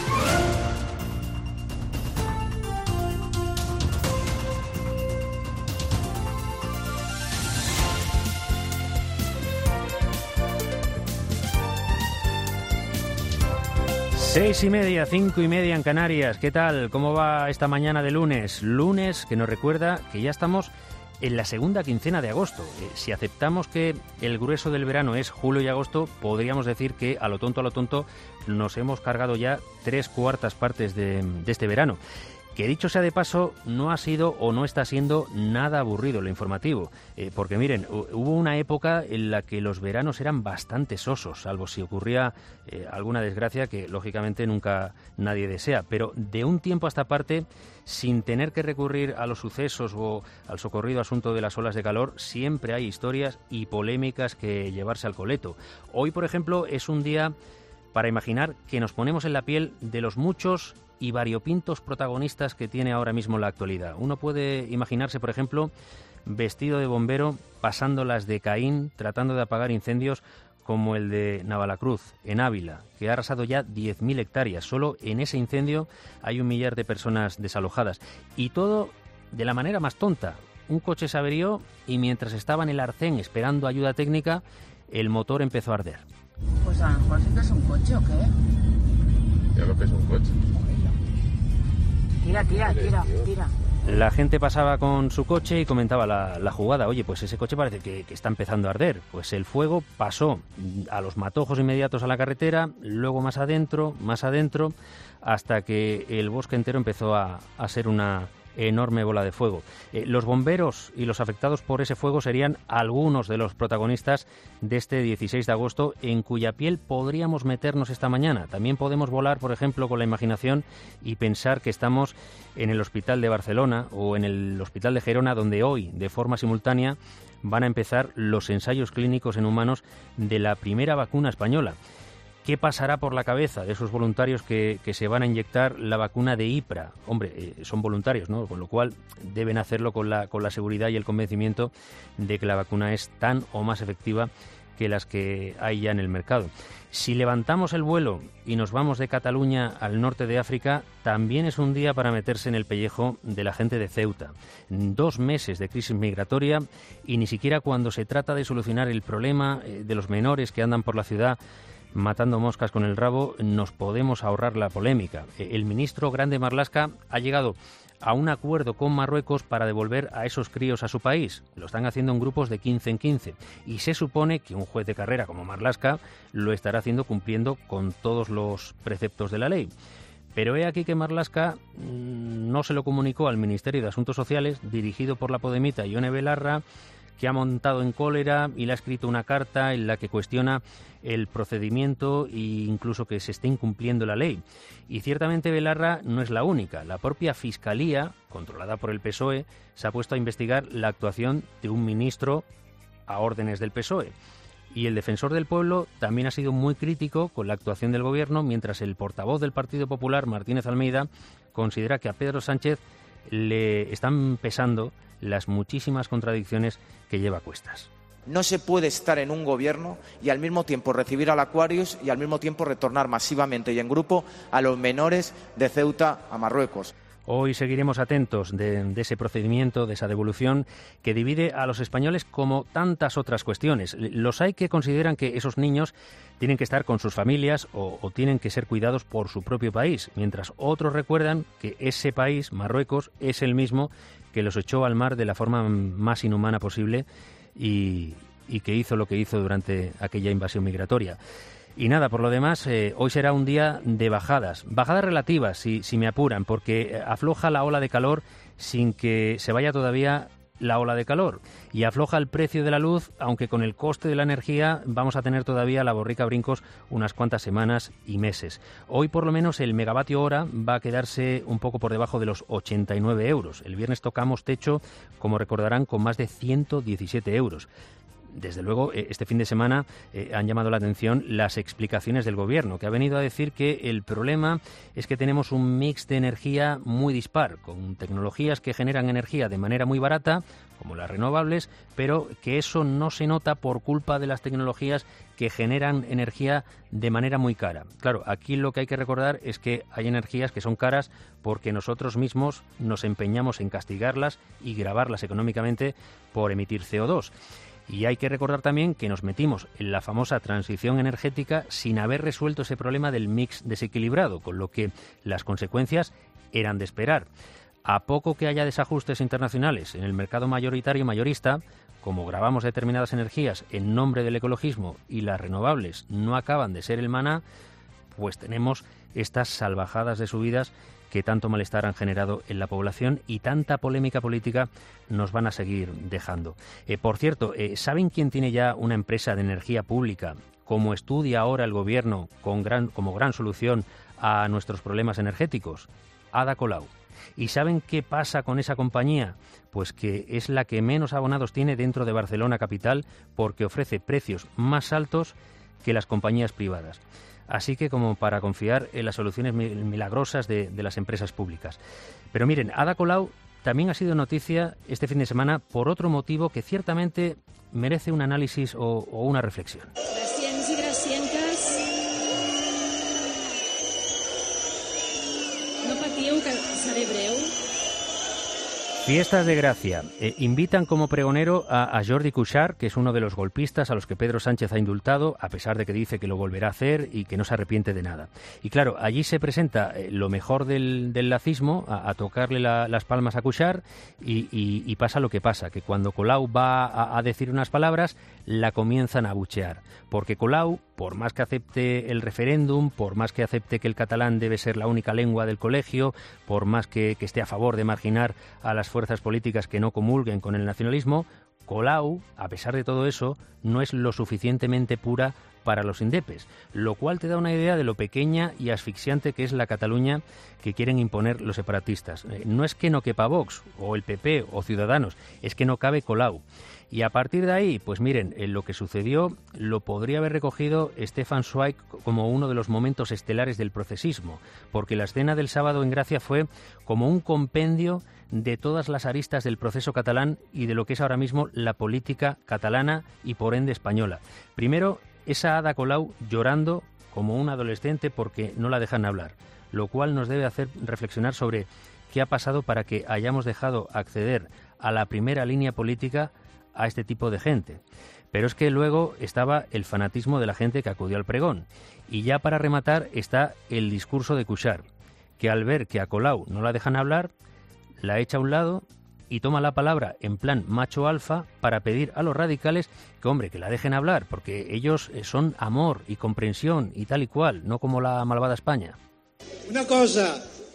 Seis y media, 5 y media en Canarias. ¿Qué tal? ¿Cómo va esta mañana de lunes? Lunes que nos recuerda que ya estamos en la segunda quincena de agosto. Si aceptamos que el grueso del verano es julio y agosto, podríamos decir que a lo tonto nos hemos cargado ya 3/4 partes de este verano. Que dicho sea de paso, no ha sido o no está siendo nada aburrido lo informativo, porque miren, hubo una época en la que los veranos eran bastante sosos, salvo si ocurría alguna desgracia que lógicamente nunca nadie desea, pero de un tiempo a esta parte, sin tener que recurrir a los sucesos o al socorrido asunto de las olas de calor, siempre hay historias y polémicas que llevarse al coleto. Hoy, por ejemplo, es un día para imaginar que nos ponemos en la piel de los muchos y variopintos protagonistas que tiene ahora mismo la actualidad. Uno puede imaginarse, por ejemplo, vestido de bombero, pasando las de Caín, tratando de apagar incendios como el de Navalacruz, en Ávila, que ha arrasado ya 10.000 hectáreas. Solo en ese incendio hay 1 millar de personas desalojadas. Y todo de la manera más tonta. Un coche se averió y mientras estaba en el arcén esperando ayuda técnica, el motor empezó a arder. Pues a lo mejor sí que es un coche, ¿o qué? Ya lo que es un coche. Tira. La gente pasaba con su coche y comentaba la jugada. Oye, pues ese coche parece que está empezando a arder. Pues el fuego pasó a los matojos inmediatos a la carretera, luego más adentro, hasta que el bosque entero empezó a ser una enorme bola de fuego. Los bomberos y los afectados por ese fuego serían algunos de los protagonistas de este 16 de agosto, en cuya piel podríamos meternos esta mañana. También podemos volar, por ejemplo, con la imaginación y pensar que estamos en el Hospital de Barcelona o en el Hospital de Gerona, donde hoy, de forma simultánea, van a empezar los ensayos clínicos en humanos de la primera vacuna española. ¿Qué pasará por la cabeza de esos voluntarios que se van a inyectar la vacuna de IPRA? Hombre, son voluntarios, ¿no? Con lo cual deben hacerlo con la seguridad y el convencimiento de que la vacuna es tan o más efectiva que las que hay ya en el mercado. Si levantamos el vuelo y nos vamos de Cataluña al norte de África, también es un día para meterse en el pellejo de la gente de Ceuta. 2 meses de crisis migratoria y ni siquiera cuando se trata de solucionar el problema de los menores que andan por la ciudad matando moscas con el rabo, nos podemos ahorrar la polémica. El ministro Grande Marlaska ha llegado a un acuerdo con Marruecos para devolver a esos críos a su país. Lo están haciendo en grupos de 15 en 15 y se supone que un juez de carrera como Marlaska lo estará haciendo cumpliendo con todos los preceptos de la ley. Pero he aquí que Marlaska no se lo comunicó al Ministerio de Asuntos Sociales, dirigido por la podemita Ione Belarra, que ha montado en cólera y le ha escrito una carta en la que cuestiona el procedimiento e incluso que se esté incumpliendo la ley. Y ciertamente Belarra no es la única. La propia Fiscalía, controlada por el PSOE, se ha puesto a investigar la actuación de un ministro a órdenes del PSOE. Y el Defensor del Pueblo también ha sido muy crítico con la actuación del Gobierno, mientras el portavoz del Partido Popular, Martínez Almeida, considera que a Pedro Sánchez le están pesando las muchísimas contradicciones que lleva a cuestas. No se puede estar en un gobierno y al mismo tiempo recibir al Aquarius y al mismo tiempo retornar masivamente y en grupo a los menores de Ceuta a Marruecos. Hoy seguiremos atentos de ese procedimiento, de esa devolución que divide a los españoles como tantas otras cuestiones. Los hay que consideran que esos niños tienen que estar con sus familias o tienen que ser cuidados por su propio país, mientras otros recuerdan que ese país, Marruecos, es el mismo que los echó al mar de la forma más inhumana posible y que hizo lo que hizo durante aquella invasión migratoria. Y nada, por lo demás, hoy será un día de bajadas relativas, si me apuran, porque afloja la ola de calor sin que se vaya todavía la ola de calor, y afloja el precio de la luz, aunque con el coste de la energía vamos a tener todavía la borrica a brincos unas cuantas semanas y meses. Hoy por lo menos el megavatio hora va a quedarse un poco por debajo de los 89 euros. El viernes tocamos techo, como recordarán, con más de 117 euros. desde luego, este fin de semana han llamado la atención las explicaciones del Gobierno, que ha venido a decir que el problema es que tenemos un mix de energía muy dispar, con tecnologías que generan energía de manera muy barata, como las renovables, pero que eso no se nota por culpa de las tecnologías que generan energía de manera muy cara. Claro, aquí lo que hay que recordar es que hay energías que son caras porque nosotros mismos nos empeñamos en castigarlas y gravarlas económicamente por emitir CO2. Y hay que recordar también que nos metimos en la famosa transición energética sin haber resuelto ese problema del mix desequilibrado, con lo que las consecuencias eran de esperar. A poco que haya desajustes internacionales en el mercado mayoritario y mayorista, como gravamos determinadas energías en nombre del ecologismo y las renovables no acaban de ser el maná, pues tenemos estas salvajadas de subidas que tanto malestar han generado en la población y tanta polémica política nos van a seguir dejando. Por cierto, ¿saben quién tiene ya una empresa de energía pública, como estudia ahora el Gobierno como gran solución a nuestros problemas energéticos? Ada Colau. ¿Y saben qué pasa con esa compañía? Pues que es la que menos abonados tiene dentro de Barcelona capital porque ofrece precios más altos que las compañías privadas. Así que como para confiar en las soluciones milagrosas de las empresas públicas. Pero miren, Ada Colau también ha sido noticia este fin de semana por otro motivo que ciertamente merece un análisis o una reflexión. Gracients i gracientes, no patiu que seré breu. Fiestas de Gracia. Invitan como pregonero a Jordi Cuixart, que es uno de los golpistas a los que Pedro Sánchez ha indultado, a pesar de que dice que lo volverá a hacer y que no se arrepiente de nada. Y claro, allí se presenta lo mejor del lacismo, a tocarle las palmas a Cuixart, y pasa lo que pasa, que cuando Colau va a decir unas palabras, la comienzan a abuchear. Porque Colau, por más que acepte el referéndum, por más que acepte que el catalán debe ser la única lengua del colegio, por más que esté a favor de marginar a las fuerzas políticas que no comulguen con el nacionalismo, Colau, a pesar de todo eso, no es lo suficientemente pura para los indepes, lo cual te da una idea de lo pequeña y asfixiante que es la Cataluña que quieren imponer los separatistas. No es que no quepa Vox, o el PP, o Ciudadanos, es que no cabe Colau. Y a partir de ahí, pues miren, lo que sucedió lo podría haber recogido Stefan Zweig como uno de los momentos estelares del procesismo, porque la escena del sábado en Gracia fue como un compendio de todas las aristas del proceso catalán y de lo que es ahora mismo la política catalana y por ende española. Primero, esa Ada Colau llorando como un adolescente porque no la dejan hablar, lo cual nos debe hacer reflexionar sobre qué ha pasado para que hayamos dejado acceder a la primera línea política a este tipo de gente. Pero es que luego estaba el fanatismo de la gente que acudió al pregón. Y ya para rematar está el discurso de Cuixart, que al ver que a Colau no la dejan hablar, la echa a un lado y toma la palabra en plan macho alfa para pedir a los radicales que la dejen hablar, porque ellos son amor y comprensión y tal y cual, no como la malvada España. Una cosa,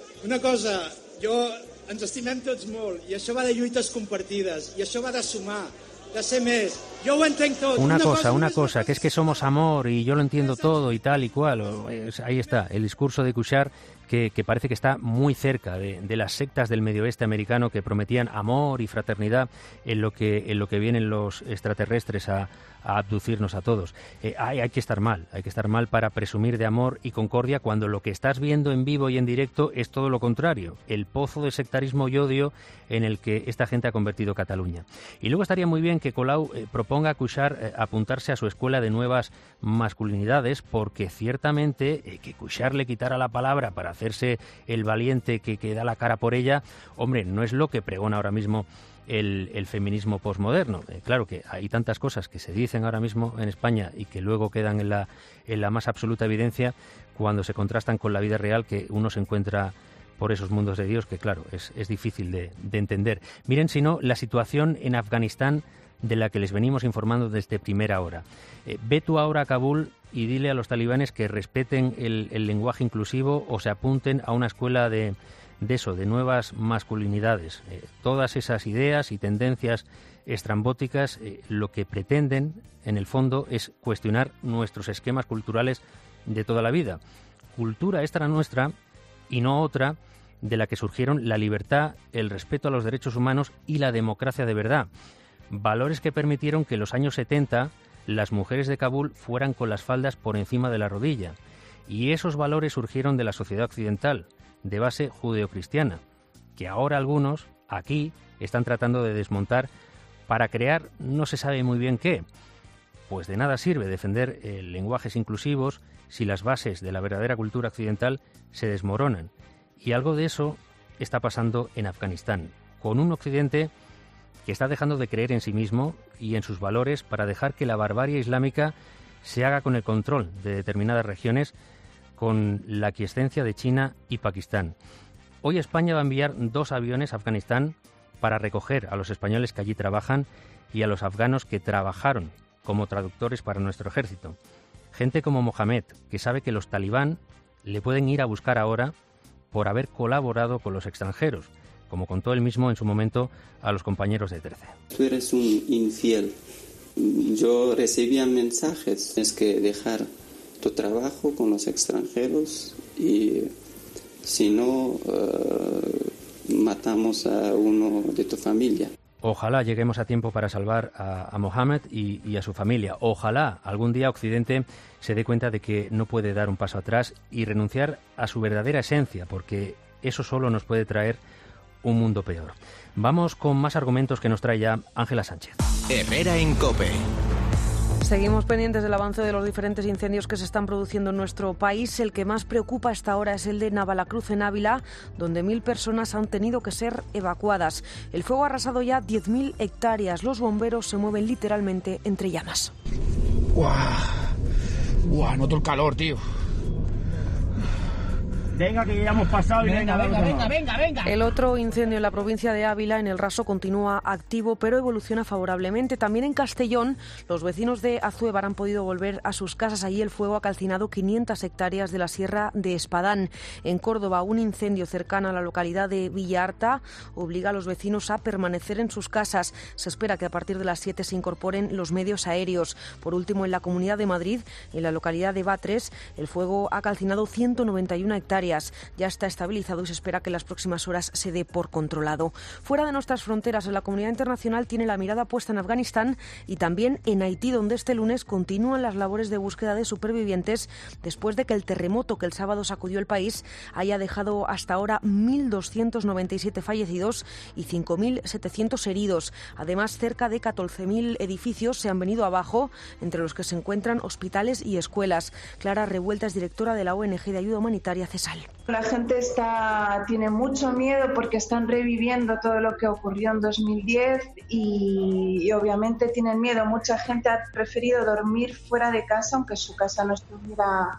jo ens estimem tots molt, i això va de lluites compartides, i això va de sumar, de ser més. Yo lo entenc todo. Una cosa, que es que somos amor y yo lo entiendo todo y tal y cual. Ahí está, el discurso de Cuixart que parece que está muy cerca de las sectas del medio oeste americano que prometían amor y fraternidad en lo que vienen los extraterrestres a abducirnos a todos. Hay que estar mal para presumir de amor y concordia cuando lo que estás viendo en vivo y en directo es todo lo contrario, el pozo de sectarismo y odio en el que esta gente ha convertido Cataluña. Y luego estaría muy bien que Colau proponga a Cuixart apuntarse a su escuela de nuevas masculinidades, porque ciertamente que Cuixart le quitara la palabra para hacerse el valiente que da la cara por ella, hombre, no es lo que pregona ahora mismo el feminismo posmoderno. Claro que hay tantas cosas que se dicen ahora mismo en España y que luego quedan en la más absoluta evidencia cuando se contrastan con la vida real, que uno se encuentra por esos mundos de Dios que, claro, es difícil de entender. Miren, si no, la situación en Afganistán de la que les venimos informando desde primera hora. Ve tú ahora a Kabul y dile a los talibanes que respeten el lenguaje inclusivo o se apunten a una escuela de nuevas masculinidades. Todas esas ideas y tendencias estrambóticas lo que pretenden, en el fondo, es cuestionar nuestros esquemas culturales de toda la vida. Cultura esta nuestra y no otra de la que surgieron la libertad, el respeto a los derechos humanos y la democracia de verdad. Valores que permitieron que en los años 70 las mujeres de Kabul fueran con las faldas por encima de la rodilla. Y esos valores surgieron de la sociedad occidental, de base judeocristiana, que ahora algunos, aquí, están tratando de desmontar para crear no se sabe muy bien qué. Pues de nada sirve defender lenguajes inclusivos si las bases de la verdadera cultura occidental se desmoronan. Y algo de eso está pasando en Afganistán, con un occidente que está dejando de creer en sí mismo y en sus valores para dejar que la barbarie islámica se haga con el control de determinadas regiones, con la aquiescencia de China y Pakistán. Hoy España va a enviar 2 aviones a Afganistán para recoger a los españoles que allí trabajan y a los afganos que trabajaron como traductores para nuestro ejército. Gente como Mohamed, que sabe que los talibán le pueden ir a buscar ahora por haber colaborado con los extranjeros, como contó él mismo en su momento a los compañeros de 13. Tú eres un infiel. Yo recibía mensajes, tienes que dejar tu trabajo con los extranjeros y si no, matamos a uno de tu familia. Ojalá lleguemos a tiempo para salvar a Mohamed y a su familia. Ojalá algún día Occidente se dé cuenta de que no puede dar un paso atrás y renunciar a su verdadera esencia, porque eso solo nos puede traer un mundo peor. Vamos con más argumentos que nos trae ya Ángela Sánchez. Herrera en COPE. Seguimos pendientes del avance de los diferentes incendios que se están produciendo en nuestro país. El que más preocupa a esta hora es el de Navalacruz, en Ávila, donde 1.000 personas han tenido que ser evacuadas. El fuego ha arrasado ya 10.000 hectáreas. Los bomberos se mueven literalmente entre llamas. ¡Guau! Noto el calor, tío. Venga, que ya hemos pasado. Venga. El otro incendio en la provincia de Ávila, en el Raso, continúa activo, pero evoluciona favorablemente. También en Castellón, los vecinos de Azuévar han podido volver a sus casas. Allí el fuego ha calcinado 500 hectáreas de la sierra de Espadán. En Córdoba, un incendio cercano a la localidad de Villarta obliga a los vecinos a permanecer en sus casas. Se espera que a partir de las 7 se incorporen los medios aéreos. Por último, en la Comunidad de Madrid, en la localidad de Batres, el fuego ha calcinado 191 hectáreas. Ya está estabilizado y se espera que en las próximas horas se dé por controlado. Fuera de nuestras fronteras, la comunidad internacional tiene la mirada puesta en Afganistán y también en Haití, donde este lunes continúan las labores de búsqueda de supervivientes después de que el terremoto que el sábado sacudió el país haya dejado hasta ahora 1.297 fallecidos y 5.700 heridos. Además, cerca de 14.000 edificios se han venido abajo, entre los que se encuentran hospitales y escuelas. Clara Revuelta es directora de la ONG de ayuda humanitaria CESAL. La gente tiene mucho miedo porque están reviviendo todo lo que ocurrió en 2010 y obviamente tienen miedo. Mucha gente ha preferido dormir fuera de casa, aunque su casa no estuviera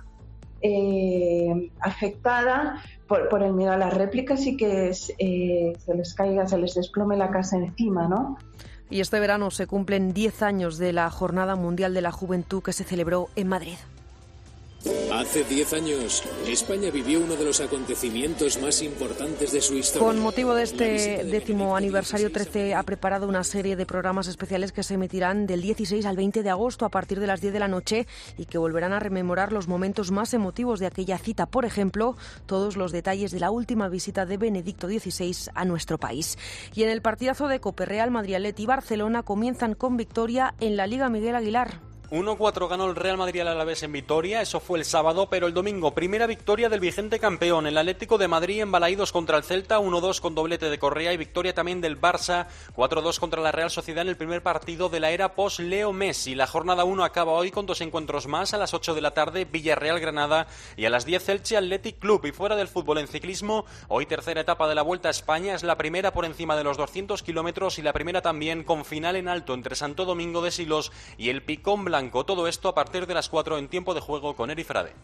afectada, por el miedo a las réplicas y que se les desplome la casa encima, ¿no? Y este verano se cumplen 10 años de la Jornada Mundial de la Juventud que se celebró en Madrid. Hace 10 años, España vivió uno de los acontecimientos más importantes de su historia. Con motivo de este 10º aniversario, 13 ha preparado una serie de programas especiales que se emitirán del 16 al 20 de agosto a partir de las 10 de la noche y que volverán a rememorar los momentos más emotivos de aquella cita. Por ejemplo, todos los detalles de la última visita de Benedicto XVI a nuestro país. Y en el partidazo de COPE, Real Madrid-Atleti y Barcelona comienzan con victoria en la Liga Miguel Aguilar. 1-4 ganó el Real Madrid al Alavés en Vitoria, eso fue el sábado, pero el domingo, primera victoria del vigente campeón, el Atlético de Madrid en Balaídos contra el Celta, 1-2 con doblete de Correa y victoria también del Barça, 4-2 contra la Real Sociedad en el primer partido de la era post-Leo Messi. La jornada 1 acaba hoy con 2 encuentros más, a las 8 de la tarde Villarreal-Granada y a las 10 Elche Athletic Club. Y fuera del fútbol, en ciclismo, hoy tercera etapa de la Vuelta a España, es la primera por encima de los 200 kilómetros y la primera también con final en alto entre Santo Domingo de Silos y el Picón Blanco. Todo esto a partir de las 4 en tiempo de juego con Eri Frade.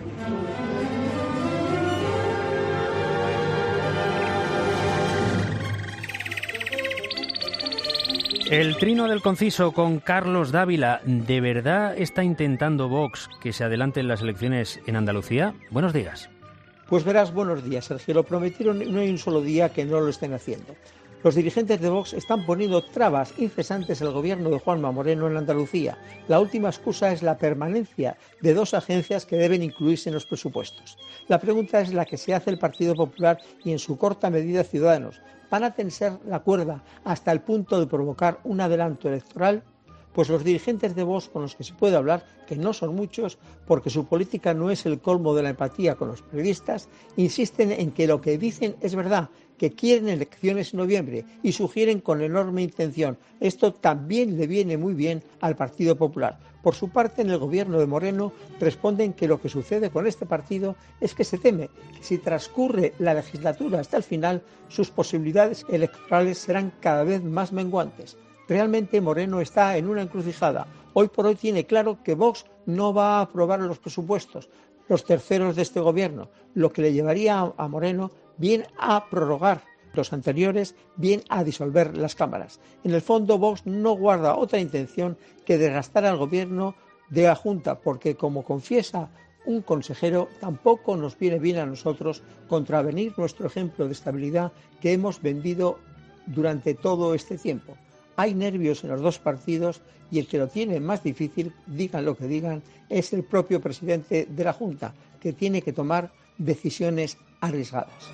El trino del conciso con Carlos Dávila. ¿De verdad está intentando Vox que se adelanten las elecciones en Andalucía? Buenos días. Pues verás, buenos días, Sergio. Lo prometieron, no hay un solo día que no lo estén haciendo. Los dirigentes de Vox están poniendo trabas incesantes al gobierno de Juanma Moreno en Andalucía. La última excusa es la permanencia de 2 agencias que deben incluirse en los presupuestos. La pregunta es la que se hace el Partido Popular y en su corta medida Ciudadanos. ¿Van a tensar la cuerda hasta el punto de provocar un adelanto electoral? Pues los dirigentes de Vox con los que se puede hablar, que no son muchos, porque su política no es el colmo de la empatía con los periodistas, insisten en que lo que dicen es verdad, que quieren elecciones en noviembre y sugieren con enorme intención. Esto también le viene muy bien al Partido Popular. Por su parte, en el gobierno de Moreno responden que lo que sucede con este partido es que se teme que si transcurre la legislatura hasta el final, sus posibilidades electorales serán cada vez más menguantes. Realmente Moreno está en una encrucijada. Hoy por hoy tiene claro que Vox no va a aprobar los presupuestos, los terceros de este gobierno, lo que le llevaría a Moreno bien a prorrogar los anteriores, bien a disolver las cámaras. En el fondo, Vox no guarda otra intención que desgastar al gobierno de la Junta, porque, como confiesa un consejero, tampoco nos viene bien a nosotros contravenir nuestro ejemplo de estabilidad que hemos vendido durante todo este tiempo. Hay nervios en los 2 partidos y el que lo tiene más difícil, digan lo que digan, es el propio presidente de la Junta, que tiene que tomar decisiones arriesgadas.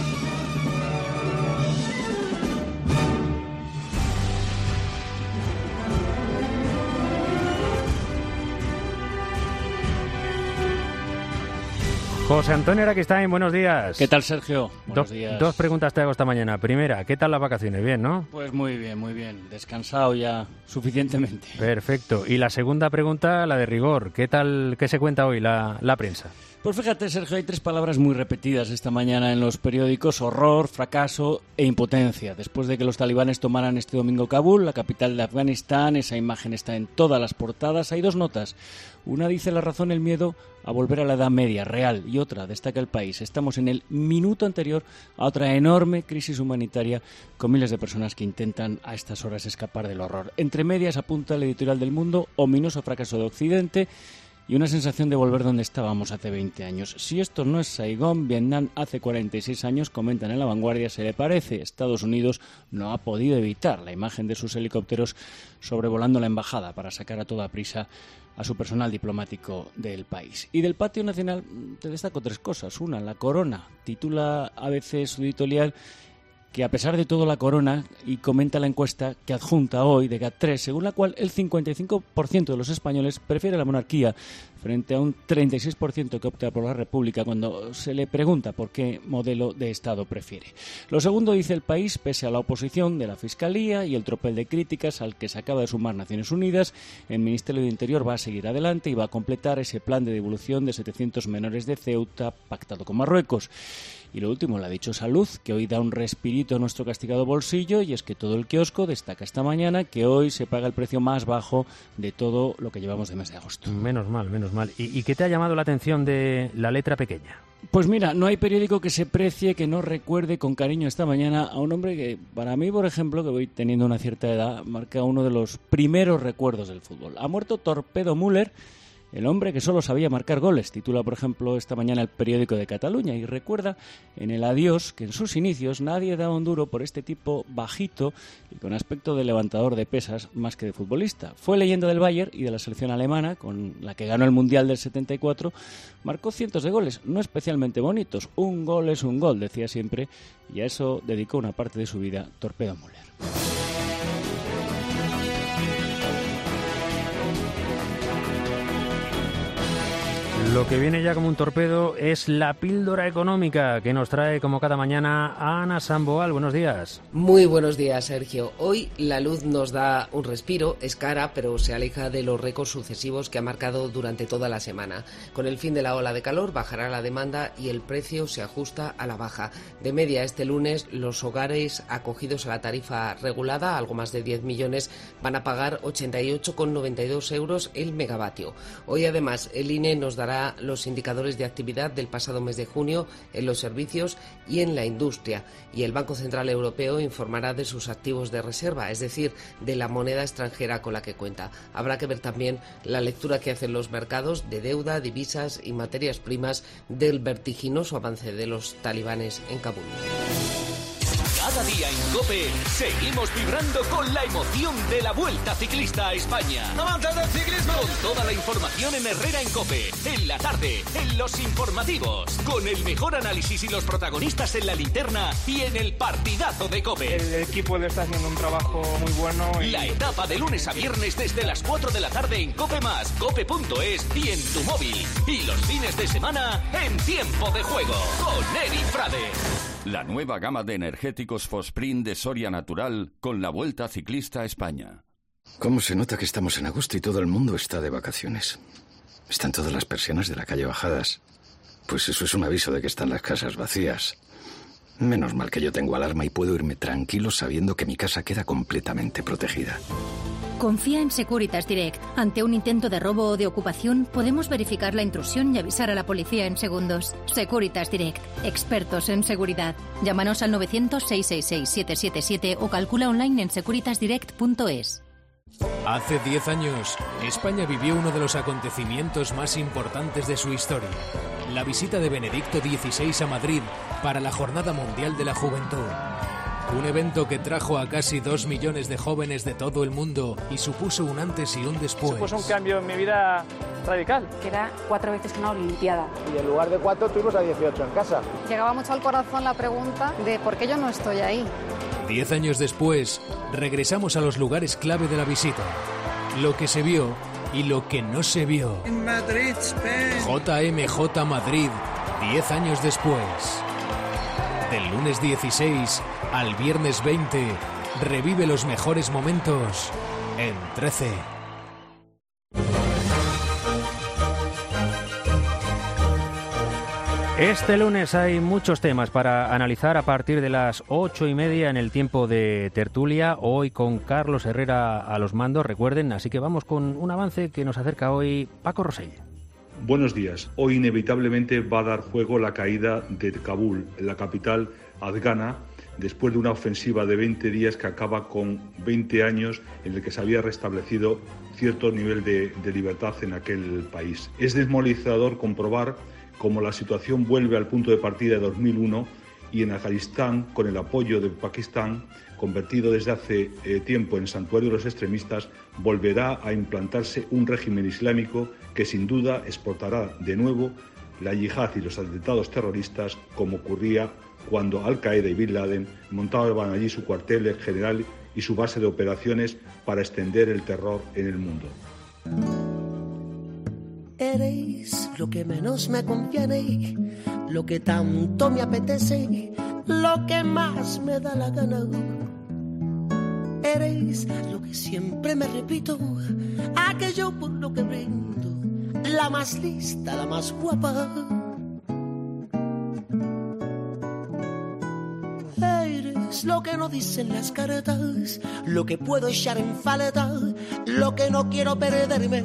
José Antonio Araquistain, buenos días. ¿Qué tal, Sergio? Buenos días. 2 preguntas te hago esta mañana. Primera, ¿qué tal las vacaciones? Bien, ¿no? Pues muy bien. Descansado ya suficientemente. Perfecto. Y la segunda pregunta, la de rigor. ¿Qué tal, qué se cuenta hoy la prensa? Pues fíjate, Sergio, hay 3 palabras muy repetidas esta mañana en los periódicos: horror, fracaso e impotencia. Después de que los talibanes tomaran este domingo Kabul, la capital de Afganistán, esa imagen está en todas las portadas. Hay 2 notas. Una dice la razón, el miedo a volver a la Edad Media real, y otra destaca el país. Estamos en el minuto anterior a otra enorme crisis humanitaria con miles de personas que intentan a estas horas escapar del horror. Entre medias apunta el editorial del Mundo: ominoso fracaso de Occidente y una sensación de volver donde estábamos hace 20 años. Si esto no es Saigón, Vietnam hace 46 años, comentan en La Vanguardia, se le parece. Estados Unidos no ha podido evitar la imagen de sus helicópteros sobrevolando la embajada para sacar a toda prisa a su personal diplomático del país. Y del patio nacional te destaco 3 cosas. Una, La Corona. Titula ABC su editorial que a pesar de todo la corona, y comenta la encuesta que adjunta hoy de GAT3, según la cual el 55% de los españoles prefiere la monarquía frente a un 36% que opta por la república cuando se le pregunta por qué modelo de Estado prefiere. Lo segundo, dice El País, pese a la oposición de la Fiscalía y el tropel de críticas al que se acaba de sumar Naciones Unidas, el Ministerio de Interior va a seguir adelante y va a completar ese plan de devolución de 700 menores de Ceuta pactado con Marruecos. Y lo último, la dichosa luz, que hoy da un respirito a nuestro castigado bolsillo, y es que todo el kiosco destaca esta mañana que hoy se paga el precio más bajo de todo lo que llevamos de mes de agosto. Menos mal, menos mal. ¿Y qué te ha llamado la atención de la letra pequeña? Pues mira, no hay periódico que se precie que no recuerde con cariño esta mañana a un hombre que, para mí, por ejemplo, que voy teniendo una cierta edad, marca uno de los primeros recuerdos del fútbol. Ha muerto Torpedo Müller, el hombre que solo sabía marcar goles, titula, por ejemplo, esta mañana el periódico de Cataluña, y recuerda en el adiós que en sus inicios nadie daba un duro por este tipo bajito y con aspecto de levantador de pesas más que de futbolista. Fue leyenda del Bayern y de la selección alemana, con la que ganó el Mundial del 74, marcó cientos de goles, no especialmente bonitos. Un gol es un gol, decía siempre, y a eso dedicó una parte de su vida Torpedo Müller. Lo que viene ya como un torpedo es la píldora económica que nos trae como cada mañana Ana Samboal. Buenos días. Muy buenos días, Sergio. Hoy la luz nos da un respiro, es cara, pero se aleja de los récords sucesivos que ha marcado durante toda la semana. Con el fin de la ola de calor bajará la demanda y el precio se ajusta a la baja. De media, este lunes, los hogares acogidos a la tarifa regulada, algo más de 10 millones, van a pagar 88,92 euros el megavatio. Hoy, además, el INE nos dará los indicadores de actividad del pasado mes de junio en los servicios y en la industria, y el Banco Central Europeo informará de sus activos de reserva, es decir, de la moneda extranjera con la que cuenta. Habrá que ver también la lectura que hacen los mercados de deuda, divisas y materias primas del vertiginoso avance de los talibanes en Kabul. Cada día en COPE seguimos vibrando con la emoción de la Vuelta Ciclista a España. ¡Amantes del ciclismo! Con toda la información en Herrera en COPE, en la tarde, en los informativos, con el mejor análisis y los protagonistas en la linterna y en el partidazo de COPE. El equipo le está haciendo un trabajo muy bueno. La etapa de lunes a viernes desde las 4 de la tarde en COPE+, cope.es y en tu móvil. Y los fines de semana en Tiempo de Juego con Eric Frade. La nueva gama de energéticos Fosprint de Soria Natural con la Vuelta Ciclista a España. ¿Cómo se nota que estamos en agosto y todo el mundo está de vacaciones? Están todas las persianas de la calle bajadas. Pues eso es un aviso de que están las casas vacías. Menos mal que yo tengo alarma y puedo irme tranquilo sabiendo que mi casa queda completamente protegida. Confía en Securitas Direct. Ante un intento de robo o de ocupación, podemos verificar la intrusión y avisar a la policía en segundos. Securitas Direct. Expertos en seguridad. Llámanos al 900-666-777 o calcula online en securitasdirect.es. Hace 10 años, España vivió uno de los acontecimientos más importantes de su historia. La visita de Benedicto XVI a Madrid para la Jornada Mundial de la Juventud. Un evento que trajo a casi 2 millones de jóvenes de todo el mundo y supuso un antes y un después. Supuso un cambio en mi vida radical. Que era 4 veces una Olimpiada. Y en lugar de 4 tuvimos a 18 en casa. Llegaba mucho al corazón la pregunta de ¿por qué yo no estoy ahí? 10 años después, regresamos a los lugares clave de la visita. Lo que se vio y lo que no se vio. En Madrid, Spain. JMJ Madrid, 10 años después. Del lunes 16 al viernes 20, revive los mejores momentos en 13. Este lunes hay muchos temas para analizar a partir de las 8:30 en el tiempo de tertulia. Hoy con Carlos Herrera a los mandos, recuerden, así que vamos con un avance que nos acerca hoy Paco Rosell. Buenos días. Hoy inevitablemente va a dar juego la caída de Kabul, la capital afgana, después de una ofensiva de 20 días que acaba con 20 años en el que se había restablecido cierto nivel de libertad en aquel país. Es desmoralizador comprobar cómo la situación vuelve al punto de partida de 2001 y en Afganistán, con el apoyo de Pakistán, convertido desde hace tiempo en santuario de los extremistas, volverá a implantarse un régimen islámico que sin duda exportará de nuevo la yihad y los atentados terroristas, como ocurría cuando Al-Qaeda y Bin Laden montaban allí su cuartel general y su base de operaciones para extender el terror en el mundo. Eres lo que menos me conviene, lo que tanto me apetece, lo que más me da la gana. Eres lo que siempre me repito, aquello por lo que brindo, la más lista, la más guapa. Eres lo que no dicen las cartas, lo que puedo echar en falta, lo que no quiero perderme.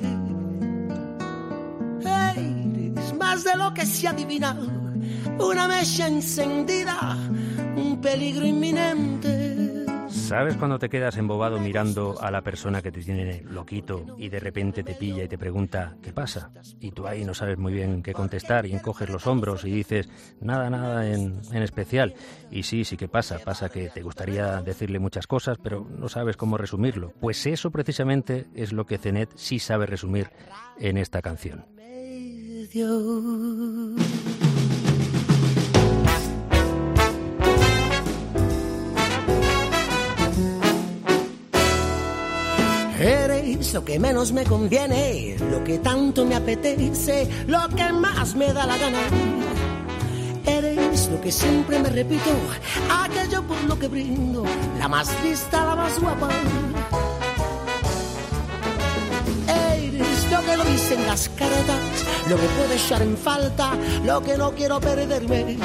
Eres más de lo que se adivina, una mecha encendida, un peligro inminente. ¿Sabes cuando te quedas embobado mirando a la persona que te tiene loquito y de repente te pilla y te pregunta ¿qué pasa? Y tú ahí no sabes muy bien qué contestar y encoges los hombros y dices nada en especial. Y sí que pasa que te gustaría decirle muchas cosas, pero no sabes cómo resumirlo. Pues eso precisamente es lo que Zenet sí sabe resumir en esta canción. Eres lo que menos me conviene, lo que tanto me apetece, lo que más me da la gana. Eres lo que siempre me repito, aquello por lo que brindo, la más lista, la más guapa. Eres lo que no dicen las cartas, lo que puedo echar en falta, lo que no quiero perderme.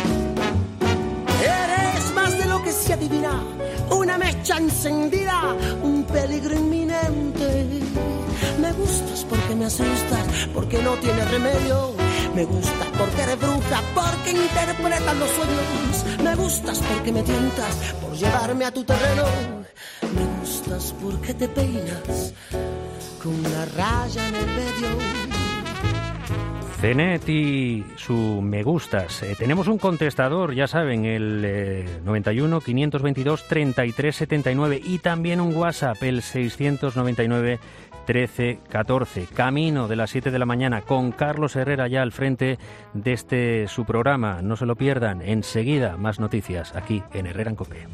Eres más de lo que se adivina, una mecha encendida, un peligro inminente. Me gustas porque me asustas, porque no tienes remedio. Me gustas porque eres bruja, porque interpretas los sueños. Me gustas porque me tientas, por llevarme a tu terreno. Me gustas porque te peinas con una raya en el medio. Cenet y su me gustas. Tenemos un contestador, ya saben, el 91 522 33 79 y también un WhatsApp, el 699 13 14. Camino de las 7 de la mañana con Carlos Herrera ya al frente de su programa. No se lo pierdan. Enseguida más noticias aquí en Herrera en COPE.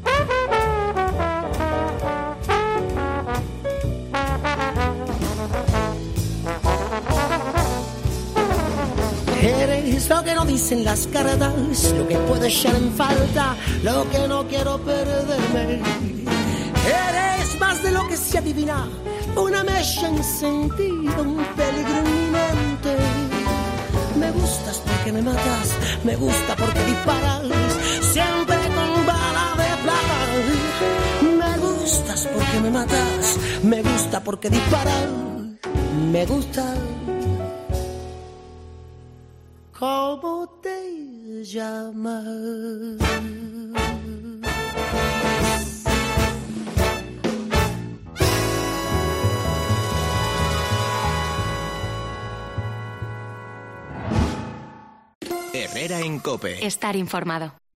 Eres lo que no dicen las cartas, lo que puedo echar en falta, lo que no quiero perderme. Eres más de lo que se adivina, una mecha encendida, un peligro en mi mente. Me gustas porque me matas, me gusta porque disparas, siempre con bala de plata. Me gustas porque me matas, me gusta porque disparas, me gusta. ¿Cómo te llamas? Herrera en COPE. Estar informado.